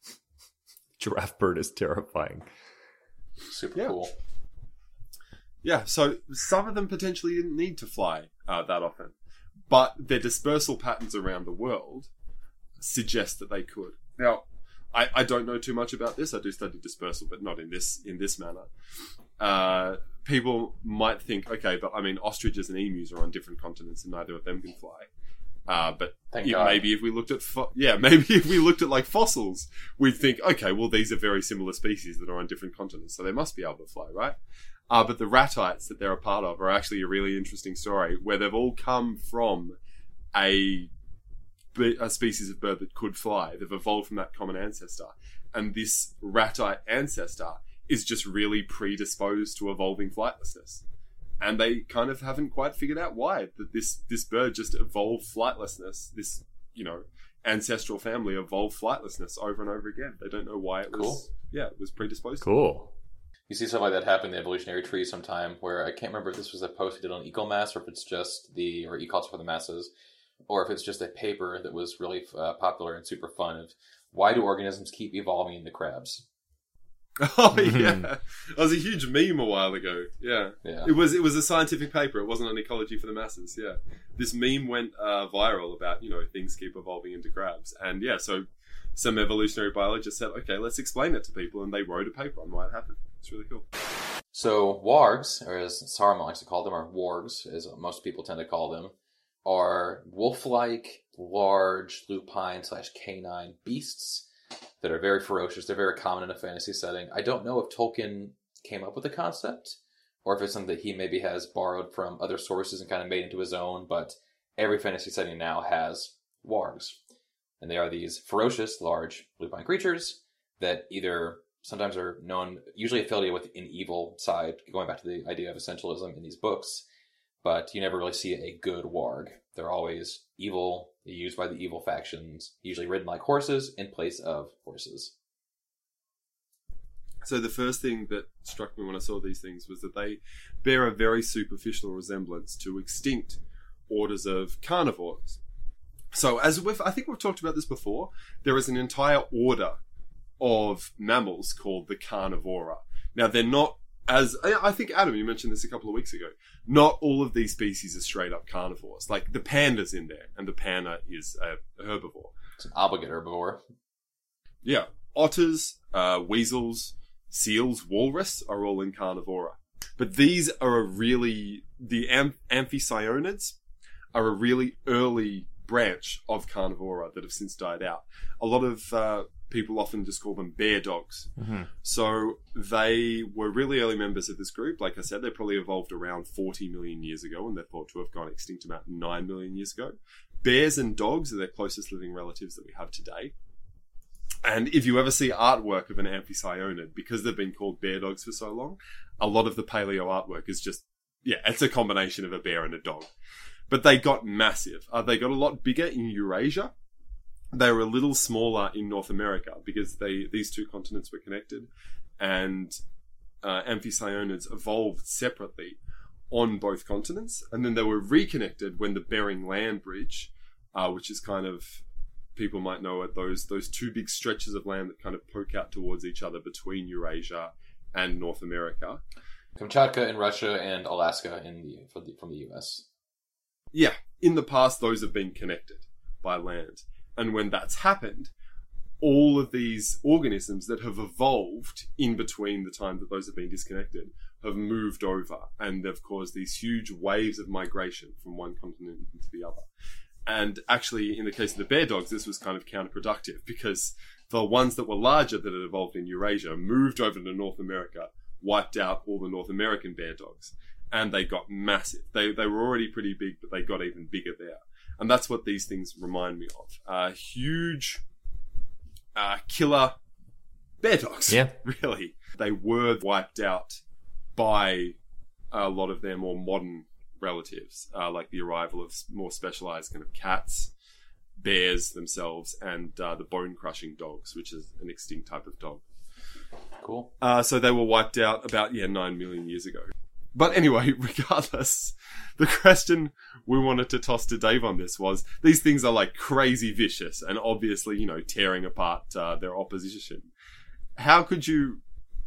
Giraffe bird is terrifying. Super yeah. cool. Yeah, so some of them potentially didn't need to fly uh, that often, but their dispersal patterns around the world suggest that they could. Now, I, I don't know too much about this. I do study dispersal, but not in this in this manner. Uh, people might think, okay, but I mean, ostriches and emus are on different continents, and neither of them can fly. Uh, but Thank if, God. maybe if we looked at fo- yeah, maybe if we looked at like fossils, we'd think, okay, well, these are very similar species that are on different continents, so they must be able to fly, right? Uh, but the ratites that they're a part of are actually a really interesting story, where they've all come from a, a species of bird that could fly. They've evolved from that common ancestor, and this ratite ancestor is just really predisposed to evolving flightlessness. And they kind of haven't quite figured out why that this this bird just evolved flightlessness. This, you know, ancestral family evolved flightlessness over and over again. They don't know why it was. Cool. Yeah, it was predisposed. Cool. You see something like that happen in the evolutionary tree sometime, where I can't remember if this was a post we did on Ecomass, or if it's just the or Ecults for the Masses, or if it's just a paper that was really uh, popular and super fun of why do organisms keep evolving into crabs? Oh yeah, that was a huge meme a while ago. Yeah. Yeah. it was it was a scientific paper. It wasn't on Ecology for the Masses. Yeah, this meme went uh, viral about, you know, things keep evolving into crabs, and yeah, so some evolutionary biologists said, okay, let's explain it to people, and they wrote a paper on why it happened. It's really cool. So wargs, or as Saruman likes to call them, or wargs, as most people tend to call them, are wolf-like, large, lupine slash canine beasts that are very ferocious. They're very common in a fantasy setting. I don't know if Tolkien came up with the concept, or if it's something that he maybe has borrowed from other sources and kind of made into his own, but every fantasy setting now has wargs. And they are these ferocious, large, lupine creatures that either sometimes are known, usually affiliated with an evil side, going back to the idea of essentialism in these books, but you never really see a good warg. They're always evil, used by the evil factions, usually ridden like horses in place of horses. So the first thing that struck me when I saw these things was that they bear a very superficial resemblance to extinct orders of carnivores. So as we've, I think we've talked about this before, there is an entire order of mammals called the Carnivora. Now they're not, as I think Adam, you mentioned this a couple of weeks ago, not all of these species are straight up carnivores. Like the panda's in there, and the panda is a herbivore. It's an obligate herbivore. Yeah. Otters, uh, weasels, seals, walrus are all in Carnivora. But these are a really, the am- amphicyonids are a really early branch of Carnivora that have since died out. A lot of uh, people often just call them bear dogs. Mm-hmm. So they were really early members of this group. Like I said, they probably evolved around forty million years ago, and they're thought to have gone extinct about nine million years ago. Bears and dogs are their closest living relatives that we have today. And if you ever see artwork of an amphicyonid, because they've been called bear dogs for so long, a lot of the paleo artwork is just, yeah, it's a combination of a bear and a dog. But they got massive. Uh, they got a lot bigger in Eurasia. They were a little smaller in North America because they these two continents were connected, and uh, amphicyonids evolved separately on both continents, and then they were reconnected when the Bering Land Bridge, uh, which is kind of, people might know it, those those two big stretches of land that kind of poke out towards each other between Eurasia and North America. Kamchatka in Russia and Alaska in the, from the from the U S. Yeah, in the past, those have been connected by land. And when that's happened, all of these organisms that have evolved in between the time that those have been disconnected have moved over, and they've caused these huge waves of migration from one continent into the other. And actually, in the case of the bear dogs, this was kind of counterproductive, because the ones that were larger that had evolved in Eurasia moved over to North America, wiped out all the North American bear dogs. And they got massive. They they were already pretty big, but they got even bigger there. And that's what these things remind me of. Uh, huge, uh, killer bear dogs. Yeah. Really. They were wiped out by a lot of their more modern relatives, uh, like the arrival of more specialized kind of cats, bears themselves, and uh, the bone-crushing dogs, which is an extinct type of dog. Cool. Uh, so they were wiped out about, yeah, nine million years ago. But anyway, regardless, the question we wanted to toss to Dave on this was, these things are like crazy vicious and obviously, you know, tearing apart uh, their opposition. How could you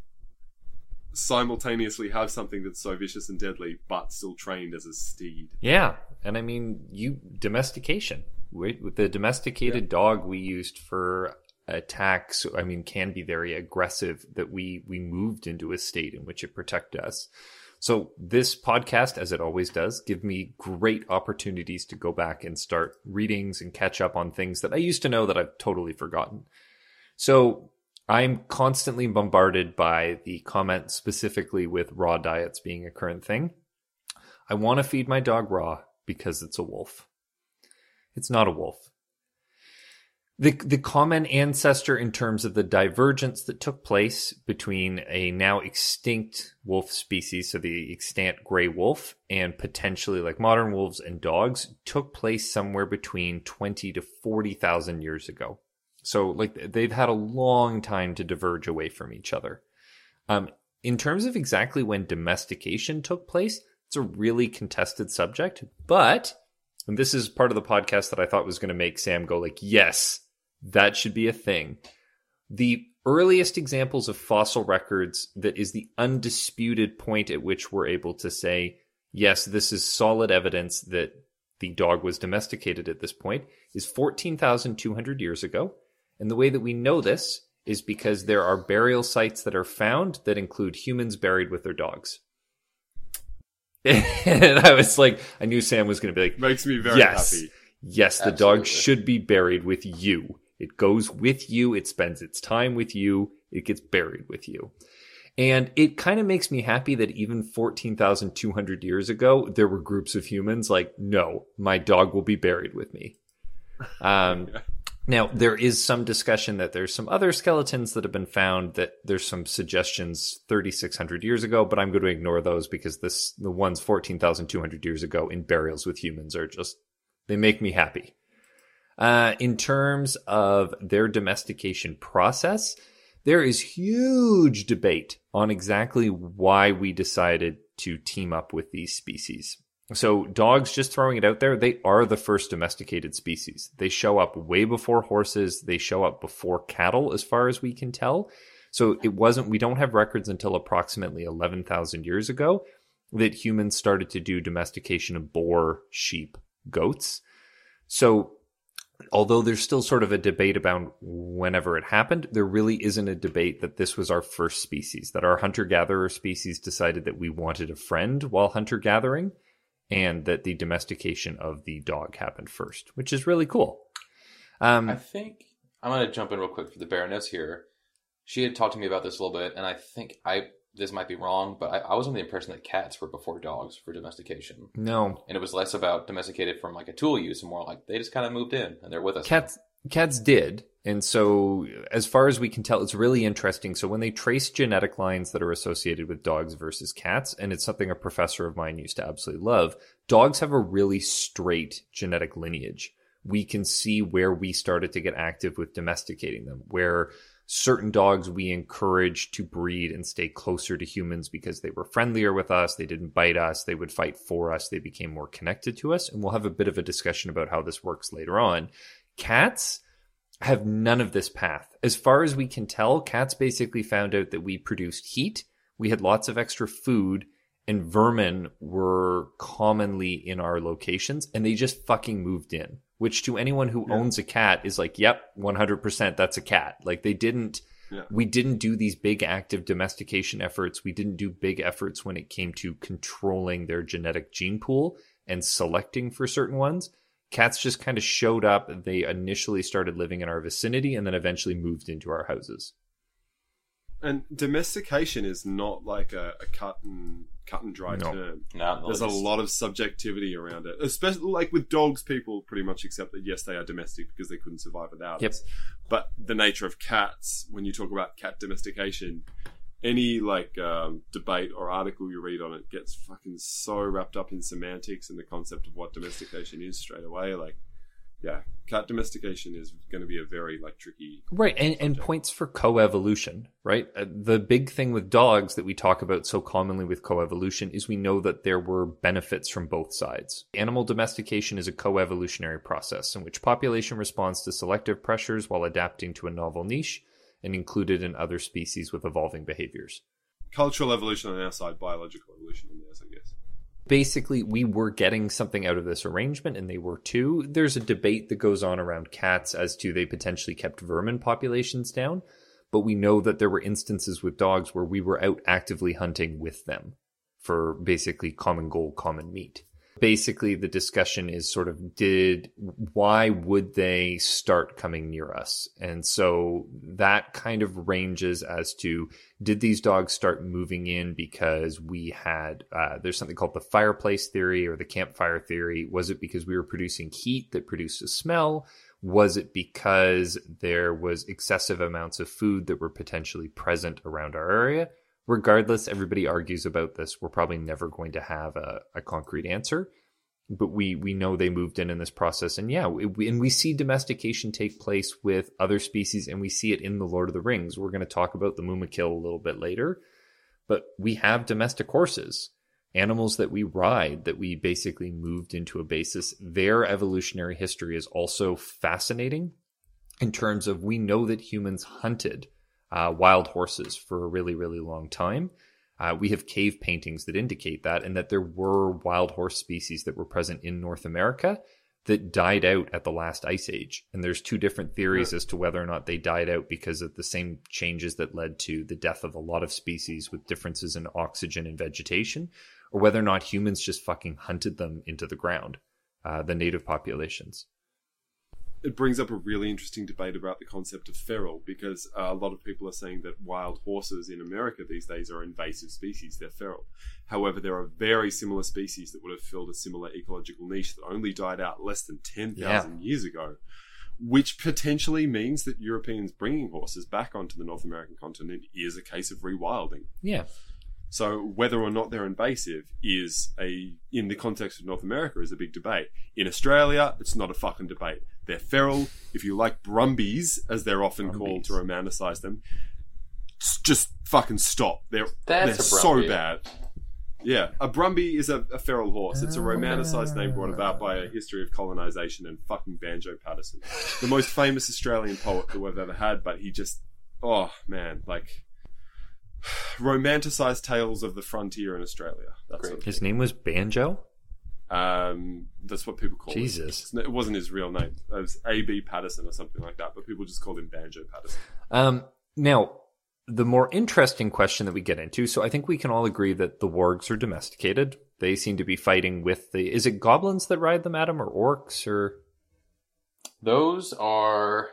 simultaneously have something that's so vicious and deadly but still trained as a steed? Yeah, and I mean, you domestication. With the domesticated yeah. dog we used for attacks, I mean, can be very aggressive, that we we moved into a state in which it protected us. So this podcast, as it always does, give me great opportunities to go back and start readings and catch up on things that I used to know that I've totally forgotten. So I'm constantly bombarded by the comment specifically with raw diets being a current thing. I want to feed my dog raw because it's a wolf. It's not a wolf. The the common ancestor in terms of the divergence that took place between a now extinct wolf species, so the extant gray wolf, and potentially like modern wolves and dogs, took place somewhere between twenty to forty thousand years ago. So like they've had a long time to diverge away from each other. Um, in terms of exactly when domestication took place, it's a really contested subject, but, and this is part of the podcast that I thought was going to make Sam go like, yes, that should be a thing. The earliest examples of fossil records that is the undisputed point at which we're able to say, yes, this is solid evidence that the dog was domesticated at this point, is fourteen thousand two hundred years ago. And the way that we know this is because there are burial sites that are found that include humans buried with their dogs. And I was like, I knew Sam was going to be like, makes me very yes, happy. Yes, the Absolutely. dog should be buried with you. It goes with you. It spends its time with you. It gets buried with you. And it kind of makes me happy that even fourteen thousand two hundred years ago, there were groups of humans like, no, my dog will be buried with me. Um, now, there is some discussion that there's some other skeletons that have been found, that there's some suggestions thirty-six hundred years ago, but I'm going to ignore those because this the ones fourteen thousand two hundred years ago in burials with humans are just, they make me happy. Uh, in terms of their domestication process, there is huge debate on exactly why we decided to team up with these species. So dogs, just throwing it out there, they are the first domesticated species. They show up way before horses. They show up before cattle, as far as we can tell. So it wasn't, we don't have records until approximately eleven thousand years ago that humans started to do domestication of boar, sheep, goats. So although there's still sort of a debate about whenever it happened, there really isn't a debate that this was our first species, that our hunter-gatherer species decided that we wanted a friend while hunter-gathering, and that the domestication of the dog happened first, which is really cool. Um, I think I'm going to jump in real quick for the Baroness here. She had talked to me about this a little bit, and I think I this might be wrong, but I, I was under the impression that cats were before dogs for domestication. No. And it was less about domesticated from like a tool use and more like they just kind of moved in and they're with us. Cats, cats did. And so as far as we can tell, it's really interesting. So when they trace genetic lines that are associated with dogs versus cats, and it's something a professor of mine used to absolutely love, dogs have a really straight genetic lineage. We can see where we started to get active with domesticating them, where certain dogs we encouraged to breed and stay closer to humans because they were friendlier with us, they didn't bite us, they would fight for us, they became more connected to us, and we'll have a bit of a discussion about how this works later on. Cats have none of this path. As far as we can tell, cats basically found out that we produced heat, we had lots of extra food, and vermin were commonly in our locations, and they just fucking moved in. Which to anyone who yeah. owns a cat is like, yep, one hundred percent that's a cat. Like they didn't, yeah. we didn't do these big active domestication efforts. We didn't do big efforts when it came to controlling their genetic gene pool and selecting for certain ones. Cats just kind of showed up. They initially started living in our vicinity and then eventually moved into our houses. And domestication is not like a, a cut and cut and dry No. term. No, There's a lot of subjectivity around it. Especially like with dogs, people pretty much accept that yes, they are domestic because they couldn't survive without Yep. us. But the nature of cats, when you talk about cat domestication, any like um, debate or article you read on it gets fucking so wrapped up in semantics and the concept of what domestication is straight away. Like, yeah, cat domestication is going to be a very like tricky, right, and, and points for coevolution, right? Uh, the big thing with dogs that we talk about so commonly with coevolution is we know that there were benefits from both sides. Animal domestication is a coevolutionary process in which population responds to selective pressures while adapting to a novel niche, and included in other species with evolving behaviors. cultural evolution on our side, biological evolution on theirs, I guess. Basically, we were getting something out of this arrangement, and they were too. There's a debate that goes on around cats as to they potentially kept vermin populations down, but we know that there were instances with dogs where we were out actively hunting with them for basically common goal, common meat. Basically, the discussion is sort of, did, why would they start coming near us? And so that kind of ranges as to, did these dogs start moving in because we had, uh, there's something called the fireplace theory or the campfire theory. Was it because we were producing heat that produced a smell? Was it because there was excessive amounts of food that were potentially present around our area? Regardless, everybody argues about this. We're probably never going to have a, a concrete answer, but we we know they moved in in this process. And yeah, we, and we see domestication take place with other species, and we see it in the Lord of the Rings. We're going to talk about the Mumakil a little bit later, but we have domestic horses, animals that we ride, that we basically moved into a basis. Their evolutionary history is also fascinating in terms of, we know that humans hunted Uh, wild horses for a really, really long time. Uh, we have cave paintings that indicate that, and that there were wild horse species that were present in North America that died out at the last ice age. And there's two different theories as to whether or not they died out because of the same changes that led to the death of a lot of species with differences in oxygen and vegetation, or whether or not humans just fucking hunted them into the ground, uh, the native populations. It brings up a really interesting debate about the concept of feral, because uh, a lot of people are saying that wild horses in America these days are invasive species. They're feral. However, there are very similar species that would have filled a similar ecological niche that only died out less than ten thousand yeah. years ago, which potentially means that Europeans bringing horses back onto the North American continent is a case of rewilding. Yeah. So whether or not they're invasive is a, in the context of North America, is a big debate. In Australia, it's not a fucking debate. They're feral. If you like Brumbies, as they're often Brumbies. called to romanticize them, just fucking stop. They're, they're so bad. Yeah, a Brumby is a, a feral horse. It's a romanticized name brought about by a history of colonization and fucking Banjo Patterson. The most famous Australian poet that we've ever had, but he just, oh man, like... romanticized tales of the frontier in Australia. That's His thing. name was Banjo? Um, that's what people call Jesus. it. It wasn't his real name. It was A B Patterson or something like that, but people just called him Banjo Patterson. Um, now, the more interesting question that we get into, so I think we can all agree that the wargs are domesticated. They seem to be fighting with the... Is it goblins that ride them, Adam, or orcs, or... Those are...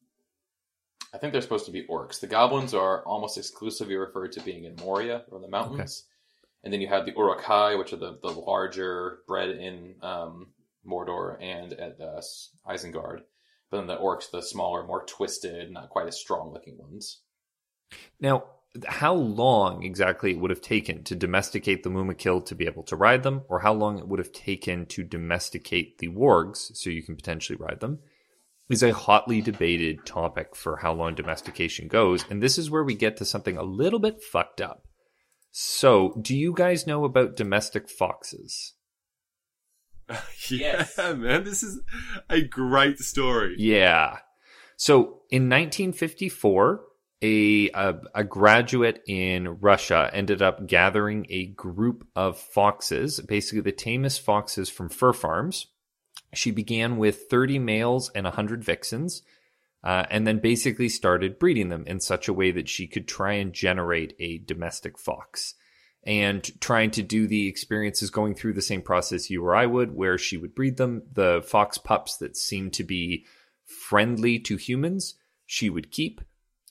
I think they're supposed to be orcs. The goblins are almost exclusively referred to being in Moria, or the mountains. Okay. And then you have the Uruk-hai, which are the, the larger, bred in um, Mordor and at uh, Isengard. But then the orcs, the smaller, more twisted, not quite as strong-looking ones. Now, how long exactly it would have taken to domesticate the Mumakil to be able to ride them, or how long it would have taken to domesticate the wargs so you can potentially ride them, is a hotly debated topic for how long domestication goes. And this is where we get to something a little bit fucked up. So, do you guys know about domestic foxes? Yeah, yes. Man, this is a great story. Yeah. So, in nineteen fifty-four, a, a, a graduate in Russia ended up gathering a group of foxes, basically the tamest foxes from fur farms. She began with thirty males and one hundred vixens, uh, and then basically started breeding them in such a way that she could try and generate a domestic fox. And trying to do the experiences going through the same process you or I would, where she would breed them. The fox pups that seemed to be friendly to humans, she would keep.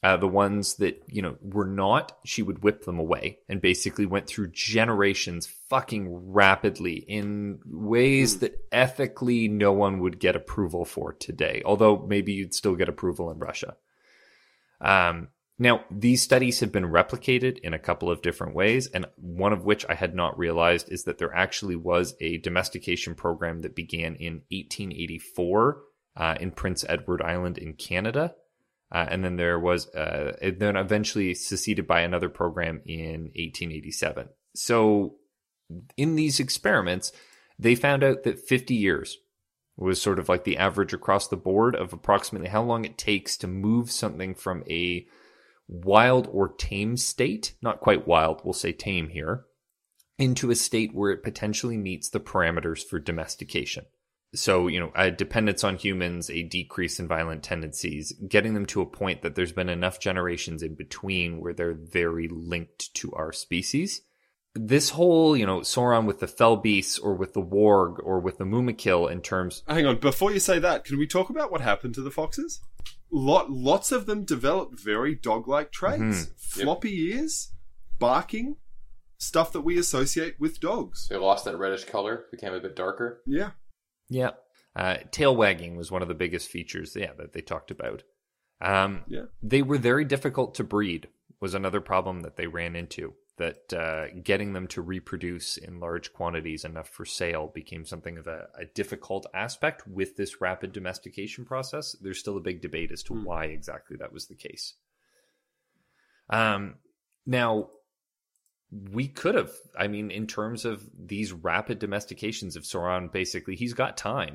Uh, the ones that, you know, were not, she would whip them away, and basically went through generations fucking rapidly in ways mm. that ethically no one would get approval for today. Although maybe you'd still get approval in Russia. Um, now, these studies have been replicated in a couple of different ways, and one of which I had not realized is that there actually was a domestication program that began in eighteen eighty-four uh, in Prince Edward Island in Canada. Uh, and then there was, uh, then eventually succeeded by another program in eighteen eighty-seven. So in these experiments, they found out that fifty years was sort of like the average across the board of approximately how long it takes to move something from a wild or tame state, not quite wild, we'll say tame here, into a state where it potentially meets the parameters for domestication. So, you know, a dependence on humans, a decrease in violent tendencies, getting them to a point that there's been enough generations in between where they're very linked to our species. This whole, you know, Sauron with the fell beasts or with the warg or with the Mumakil in terms... Hang on, before you say that, can we talk about what happened to the foxes? Lot, lots of them developed very dog-like traits. Mm-hmm. Floppy yep. ears, barking, stuff that we associate with dogs. They lost that reddish color, became a bit darker. Yeah. Yeah. Uh, tail wagging was one of the biggest features, yeah, that they talked about. Um, yeah. They were very difficult to breed, was another problem that they ran into. That uh, getting them to reproduce in large quantities enough for sale became something of a, a difficult aspect with this rapid domestication process. There's still a big debate as to mm. why exactly that was the case. Um, now... We could have, I mean, in terms of these rapid domestications of Sauron, basically, he's got time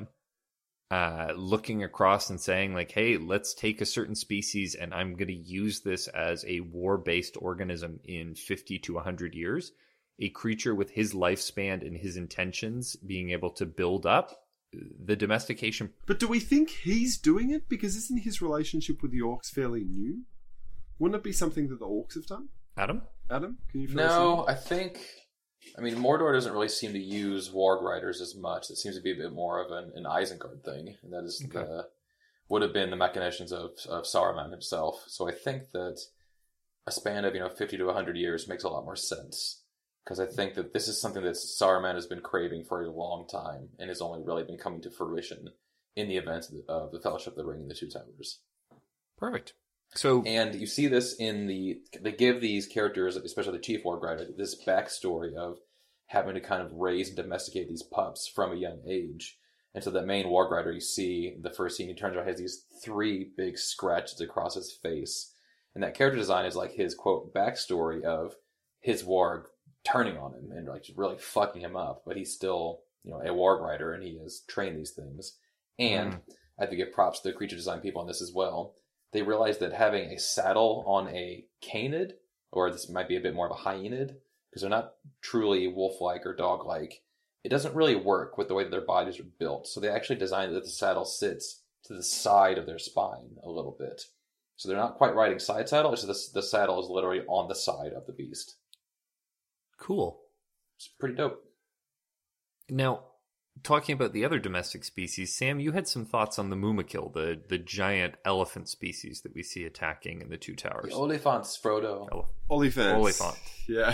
uh, looking across and saying, like, hey, let's take a certain species and I'm going to use this as a war-based organism in fifty to one hundred years. A creature with his lifespan and his intentions being able to build up the domestication. But do we think he's doing it? Because isn't his relationship with the orcs fairly new? Wouldn't it be something that the orcs have done? Adam? Adam, can you fill No, I think... I mean, Mordor doesn't really seem to use warg riders as much. It seems to be a bit more of an, an Isengard thing. And that is okay. the would have been the machinations of, of Saruman himself. So I think that a span of, you know, fifty to one hundred years makes a lot more sense. Because I think that this is something that Saruman has been craving for a long time and has only really been coming to fruition in the events of the, of the Fellowship of the Ring and the Two Towers. Perfect. So, and you see this in the, they give these characters, especially the Chief Warg Rider, this backstory of having to kind of raise and domesticate these pups from a young age. And so that main Warg Rider you see, the first scene, he turns around, has these three big scratches across his face. And that character design is like his, quote, backstory of his Warg turning on him and like really fucking him up. But he's still, you know, a Warg Rider and he has trained these things. And mm. I have to give props to the creature design people on this as well. They realized that having a saddle on a canid, or this might be a bit more of a hyenid, because they're not truly wolf-like or dog-like, it doesn't really work with the way that their bodies are built. So they actually designed that the saddle sits to the side of their spine a little bit. So they're not quite riding side saddle, it's just the, the saddle is literally on the side of the beast. Cool. It's pretty dope. Now, talking about the other domestic species, Sam, you had some thoughts on the Mumakil, the, the giant elephant species that we see attacking in the Two Towers. The Oliphants, Frodo. Ele- Oliphants. Oliphant. Yeah.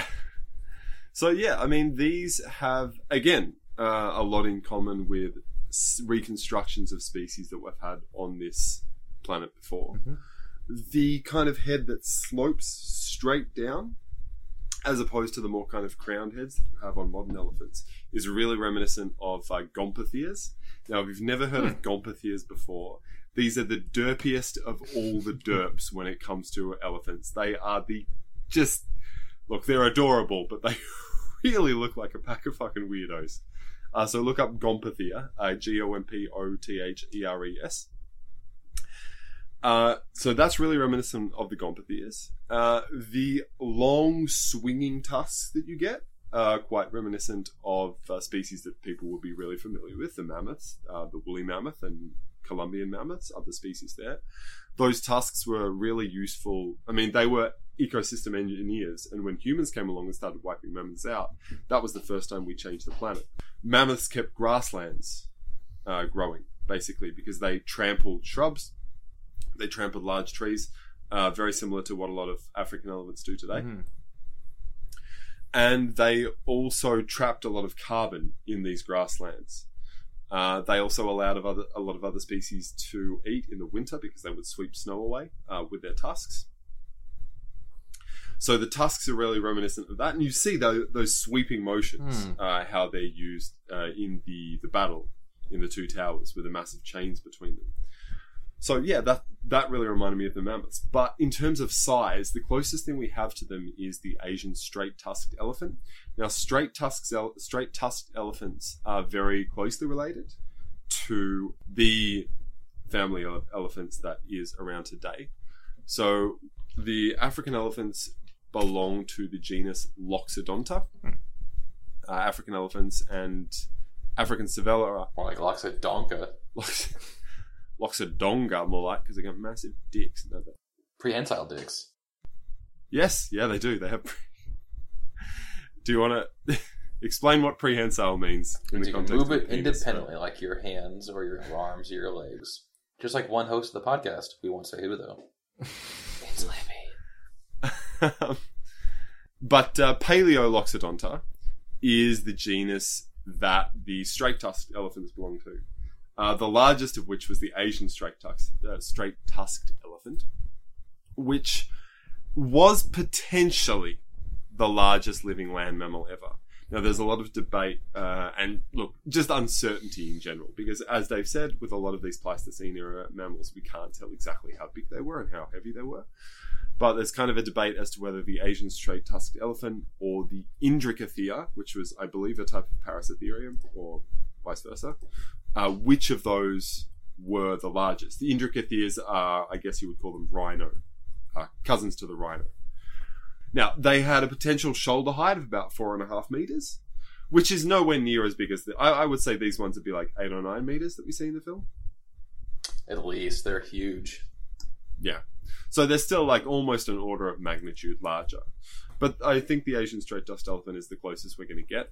So, yeah, I mean, these have, again, uh, a lot in common with reconstructions of species that we've had on this planet before. Mm-hmm. The kind of head that slopes straight down, as opposed to the more kind of crowned heads that you have on modern elephants, is really reminiscent of uh, Gompathirs. Now, if you've never heard hmm. of Gompathirs before, these are the derpiest of all the derps when it comes to elephants. They are the just... Look, they're adorable, but they really look like a pack of fucking weirdos. Uh, so look up Gompathir, uh, G O M P O T H E R E S. Uh, so that's really reminiscent of the Gompathirs. Uh, the long swinging tusks that you get are quite reminiscent of uh, species that people will be really familiar with, the mammoths, uh, the woolly mammoth and Columbian mammoths, other species there. Those tusks were really useful. I mean, they were ecosystem engineers, and when humans came along and started wiping mammoths out, that was the first time we changed the planet. Mammoths kept grasslands uh, growing, basically, because they trampled shrubs, they trampled large trees. uh, very similar to what a lot of African elephants do today. Mm-hmm. And they also trapped a lot of carbon in these grasslands. Uh, they also allowed of other, a lot of other species to eat in the winter because they would sweep snow away uh, with their tusks. So the tusks are really reminiscent of that. And you see those, those sweeping motions, Mm. uh, how they're used uh, in the, the battle in the Two Towers with the massive chains between them. So yeah, that that really reminded me of the mammoths. But in terms of size, the closest thing we have to them is the Asian straight-tusked elephant. Now, straight-tusked ele- straight-tusked elephants are very closely related to the family of elephants that is around today. So the African elephants belong to the genus Loxodonta. Mm. Uh, African elephants and African Savella are More like Loxodonta. Loxodonga, more like, because they got massive dicks. No, Prehensile dicks. yes, yeah, they do. They have. Pre- do you want to explain what prehensile means in the You can context move of it penis? independently, like your hands or your arms or your legs. Just like one host of the podcast. We won't say who, though. It's Libby. But uh, Paleoloxodonta is the genus that the straight-tusked elephants belong to. Uh, the largest of which was the Asian straight-tusked, uh, straight-tusked elephant, which was potentially the largest living land mammal ever. Now, there's a lot of debate uh, and, look, just uncertainty in general, because as Dave said, with a lot of these Pleistocene-era mammals, we can't tell exactly how big they were and how heavy they were. But there's kind of a debate as to whether the Asian straight-tusked elephant or the Indricothea, which was, I believe, a type of Paracitherium, or vice versa, uh, which of those were the largest. The Indricotheas are, I guess you would call them rhino, uh, cousins to the rhino. Now, they had a potential shoulder height of about four and a half meters, which is nowhere near as big as the... I, I would say these ones would be like eight or nine meters that we see in the film. At least. They're huge. Yeah. So they're still like almost an order of magnitude larger. But I think the Asian straight-tusked elephant is the closest we're going to get.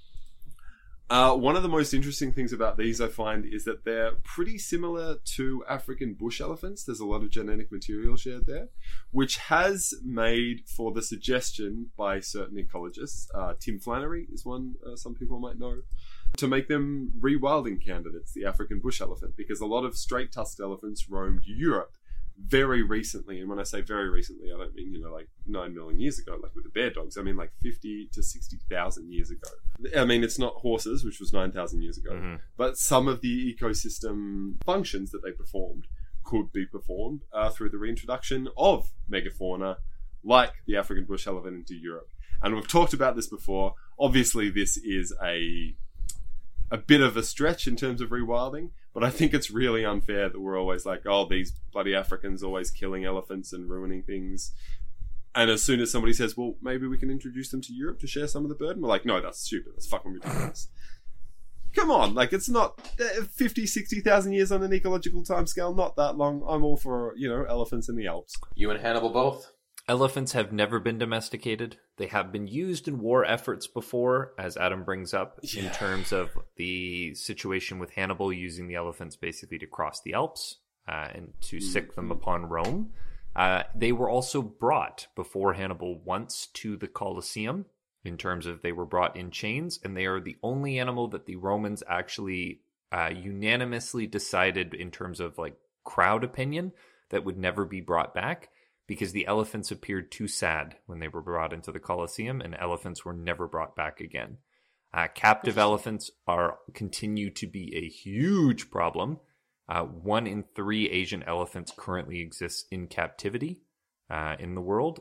Uh, one of the most interesting things about these, I find, is that they're pretty similar to African bush elephants. There's a lot of genetic material shared there, which has made for the suggestion by certain ecologists, uh, Tim Flannery is one uh, some people might know, to make them rewilding candidates, the African bush elephant, because a lot of straight-tusked elephants roamed Europe very recently. And when I say very recently, I don't mean, you know, like nine million years ago, like with the bear dogs. I mean like fifty to sixty thousand years ago. I mean, it's not horses, which was nine thousand years ago, Mm-hmm. but some of the ecosystem functions that they performed could be performed uh, through the reintroduction of megafauna like the African bush elephant into Europe. And we've talked about this before. Obviously, this is a a bit of a stretch in terms of rewilding, but I think it's really unfair that we're always like, oh, these bloody Africans always killing elephants and ruining things. And as soon as somebody says, well, maybe we can introduce them to Europe to share some of the burden, we're like, no, that's stupid. That's fucking ridiculous. Come on, like, it's not fifty, sixty thousand years on an ecological timescale, not that long. I'm all for, you know, elephants in the Alps. You and Hannibal both? Elephants have never been domesticated. They have been used in war efforts before, as Adam brings up, Yeah. in terms of the situation with Hannibal using the elephants basically to cross the Alps uh, and to sick them upon Rome. Uh, they were also brought before Hannibal once to the Colosseum, in terms of they were brought in chains, and they are the only animal that the Romans actually uh, unanimously decided in terms of like crowd opinion that would never be brought back, because the elephants appeared too sad when they were brought into the Colosseum, and elephants were never brought back again. Uh, captive elephants are continue to be a huge problem. Uh, one in three Asian elephants currently exists in captivity uh, in the world,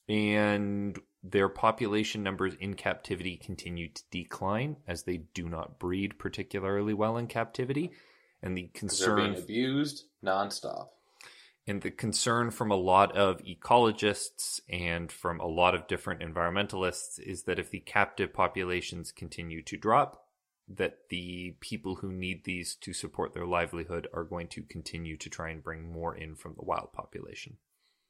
and their population numbers in captivity continue to decline as they do not breed particularly well in captivity. And the concern They're being abused nonstop. And the concern from a lot of ecologists and from a lot of different environmentalists is that if the captive populations continue to drop, that the people who need these to support their livelihood are going to continue to try and bring more in from the wild population.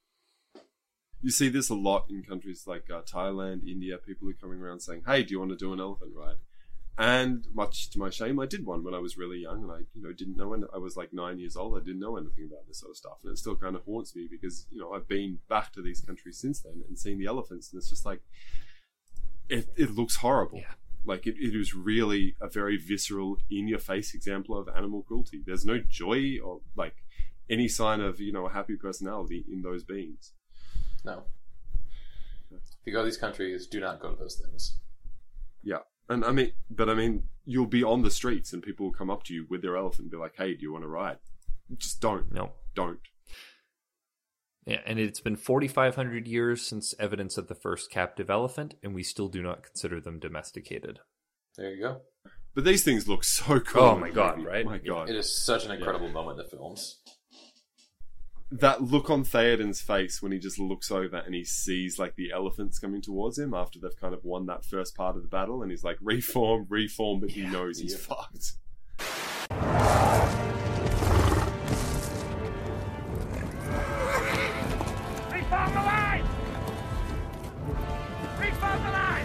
You see this a lot in countries like uh, Thailand, India. People are coming around saying, hey, do you want to do an elephant ride? And much to my shame, I did one when I was really young, and I, you know, didn't know. When I was like nine years old, I didn't know anything about this sort of stuff, and it still kind of haunts me because, you know, I've been back to these countries since then and seen the elephants, and it's just like it. It looks horrible. Yeah. Like it, it is really a very visceral, in-your-face example of animal cruelty. There's no joy or like any sign of, you know, a happy personality in those beings. No. If you go to these countries, do not go to those things. Yeah. And I mean, but I mean, you'll be on the streets and people will come up to you with their elephant and be like, hey, do you want to ride? Just don't. No. Don't. Yeah, and it's been forty-five hundred years since evidence of the first captive elephant, and we still do not consider them domesticated. There you go. But these things look so cool. Oh my god, right? Oh my god. It is such an incredible yeah. moment in the films. That look on Theoden's face when he just looks over and he sees like the elephants coming towards him after they've kind of won that first part of the battle, and he's like, reform, reform, but he yeah, knows he's yeah. fucked. Reform the line! Reform the line!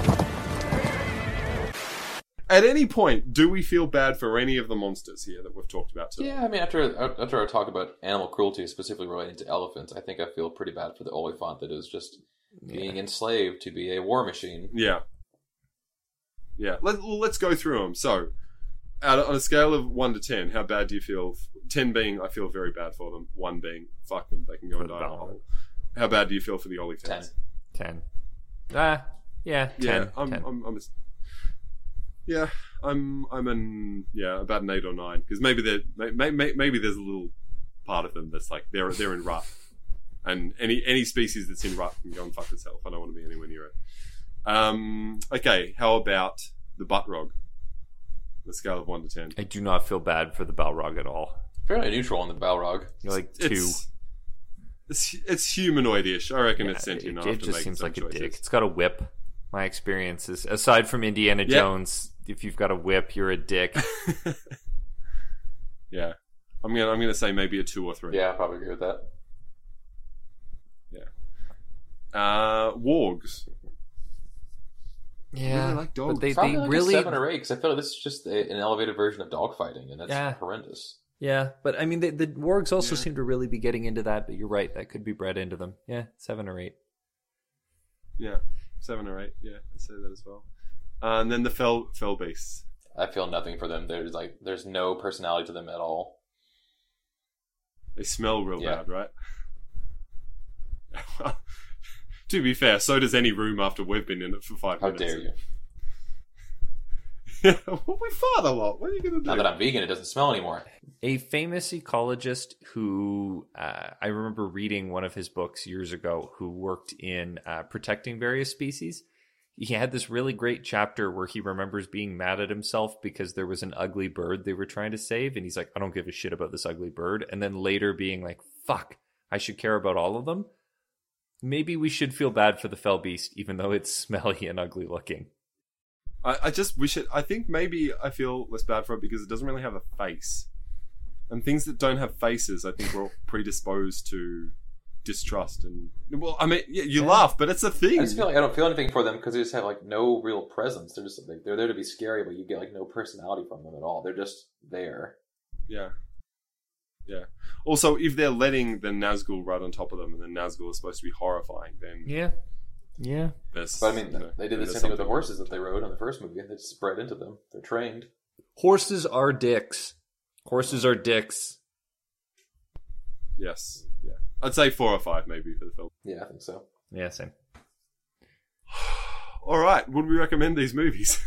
At any point, do we feel bad for any of the monsters here that we've talked about today? Yeah, I mean, after after I talk about animal cruelty, specifically relating to elephants, I think I feel pretty bad for the Oliphant that is just being yeah. enslaved to be a war machine. Yeah. Yeah. Let, well, let's go through them. So, out on a scale of one to ten, how bad do you feel? ten being, I feel very bad for them. one being, fuck them, they can go and die in a hole. How bad do you feel for the Oliphants? ten. ten. Ah, yeah, ten. Yeah, I'm, ten. I'm, I'm a, yeah, I'm, I'm an, yeah, about an eight or nine. Because maybe there, maybe, maybe there's a little part of them that's like, they're, they're in rut. And any, any species that's in rut can go and fuck itself. I don't want to be anywhere near it. Um, okay, how about the Buttrog? The scale of one to ten. I do not feel bad for the Balrog at all. Fairly neutral on the Balrog. You're like two. It's, it's, it's humanoid-ish. I reckon yeah, it's sentient it, enough it to just make seems its own like a choices. dick. It's got a whip. My experience is, aside from Indiana yep. Jones, if you've got a whip, you're a dick. yeah, I'm gonna I'm gonna say maybe a two or three. Yeah, I probably agree with that. Yeah. Uh, wargs. Yeah, I really like dogs. But they, probably they like really a seven or eight because I feel like this is just a, an elevated version of dogfighting, and that's yeah. horrendous. Yeah, but I mean, the, the wargs also Yeah. seem to really be getting into that. But you're right, that could be bred into them. Yeah, seven or eight. Yeah, seven or eight. Yeah, I'd say that as well. Uh, and then the fell fell beasts. I feel nothing for them. There's like there's no personality to them at all. They smell real Yeah. bad, right? Well, to be fair, so does any room after we've been in it for five How minutes. dare you? Yeah, well, we fart a lot. What are you going to do? Now that I'm vegan, it doesn't smell anymore. A famous ecologist who uh, I remember reading one of his books years ago, who worked in uh, protecting various species. He had this really great chapter where he remembers being mad at himself because there was an ugly bird they were trying to save. And he's like, I don't give a shit about this ugly bird. And then later being like, fuck, I should care about all of them. Maybe we should feel bad for the fell beast, even though it's smelly and ugly looking. I, I just wish it. I think maybe I feel less bad for it because it doesn't really have a face. And things that don't have faces, I think, we're predisposed to distrust. And well, I mean, yeah, you yeah. laugh, but it's a thing. I just feel like I don't feel anything for them because they just have like no real presence. They're just like they're there to be scary, but you get like no personality from them at all. They're just there. Yeah. Yeah. Also, if they're letting the Nazgul right on top of them, and the Nazgul is supposed to be horrifying, then yeah, yeah. But I mean, you know, they did the same thing with the horses that they rode on the first movie. They just spread into them. They're trained. Horses are dicks. Horses are dicks. Yes. Yeah. I'd say four or five maybe for the film. Yeah, I think so. Yeah, same. All right. Would we recommend these movies?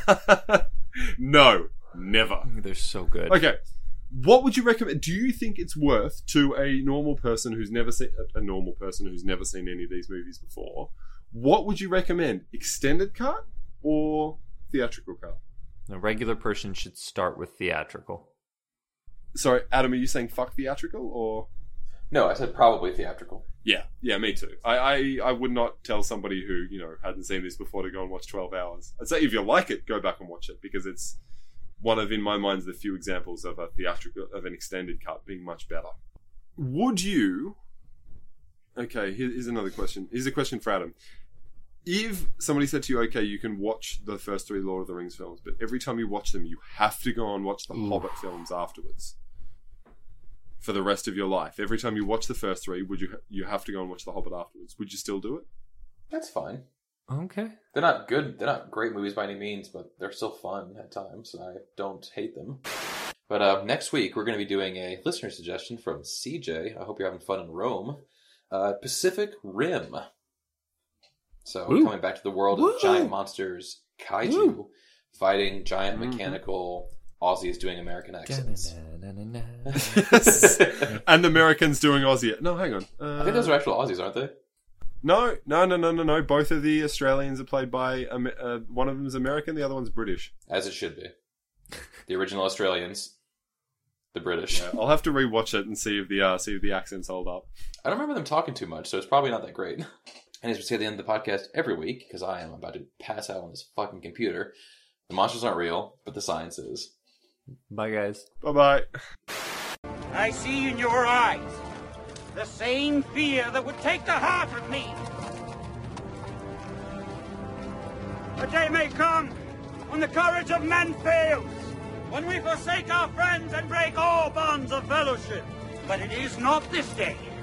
No, never. They're so good. Okay. What would you recommend? Do you think it's worth to a normal person who's never seen a normal person who's never seen any of these movies before? What would you recommend? Extended cut or theatrical cut? A regular person should start with theatrical. Sorry, Adam, are you saying fuck theatrical or? No, I said probably theatrical. Yeah, yeah, me too. I, I, I would not tell somebody who, you know, hadn't seen this before to go and watch twelve hours. I'd say if you like it, go back and watch it because it's one of, in my mind, the few examples of a theatrical, of an extended cut being much better. Would you... Okay, here's another question. Here's a question for Adam. if somebody said to you, okay, you can watch the first three Lord of the Rings films, but every time you watch them, you have to go and watch the Ooh. Hobbit films afterwards for the rest of your life. Every time you watch the first three, would you you have to go and watch the Hobbit afterwards? Would you still do it? That's fine. Okay. They're not good. They're not great movies by any means, but they're still fun at times. I don't hate them. But uh, next week, we're going to be doing a listener suggestion from C J. I hope you're having fun in Rome. Uh, Pacific Rim. So Ooh. coming back to the world Woo. of giant monsters, kaiju, Woo. fighting giant Mhm. mechanical Aussies doing American accents. And the Americans doing Aussie. No, hang on. Uh, I think those are actual Aussies, aren't they? No, no, no, no, no, no. Both of the Australians are played by... Um, uh, one of them is American, the other one's British. As it should be. The original Australians. The British. Yeah, I'll have to rewatch it and see if the uh, see if the accents hold up. I don't remember them talking too much, so it's probably not that great. And as we say at the end of the podcast every week, because I am about to pass out on this fucking computer, the monsters aren't real, but the science is. Bye, guys. Bye-bye. I see in your eyes the same fear that would take the heart of me. A day may come when the courage of men fails, when we forsake our friends and break all bonds of fellowship. But it is not this day.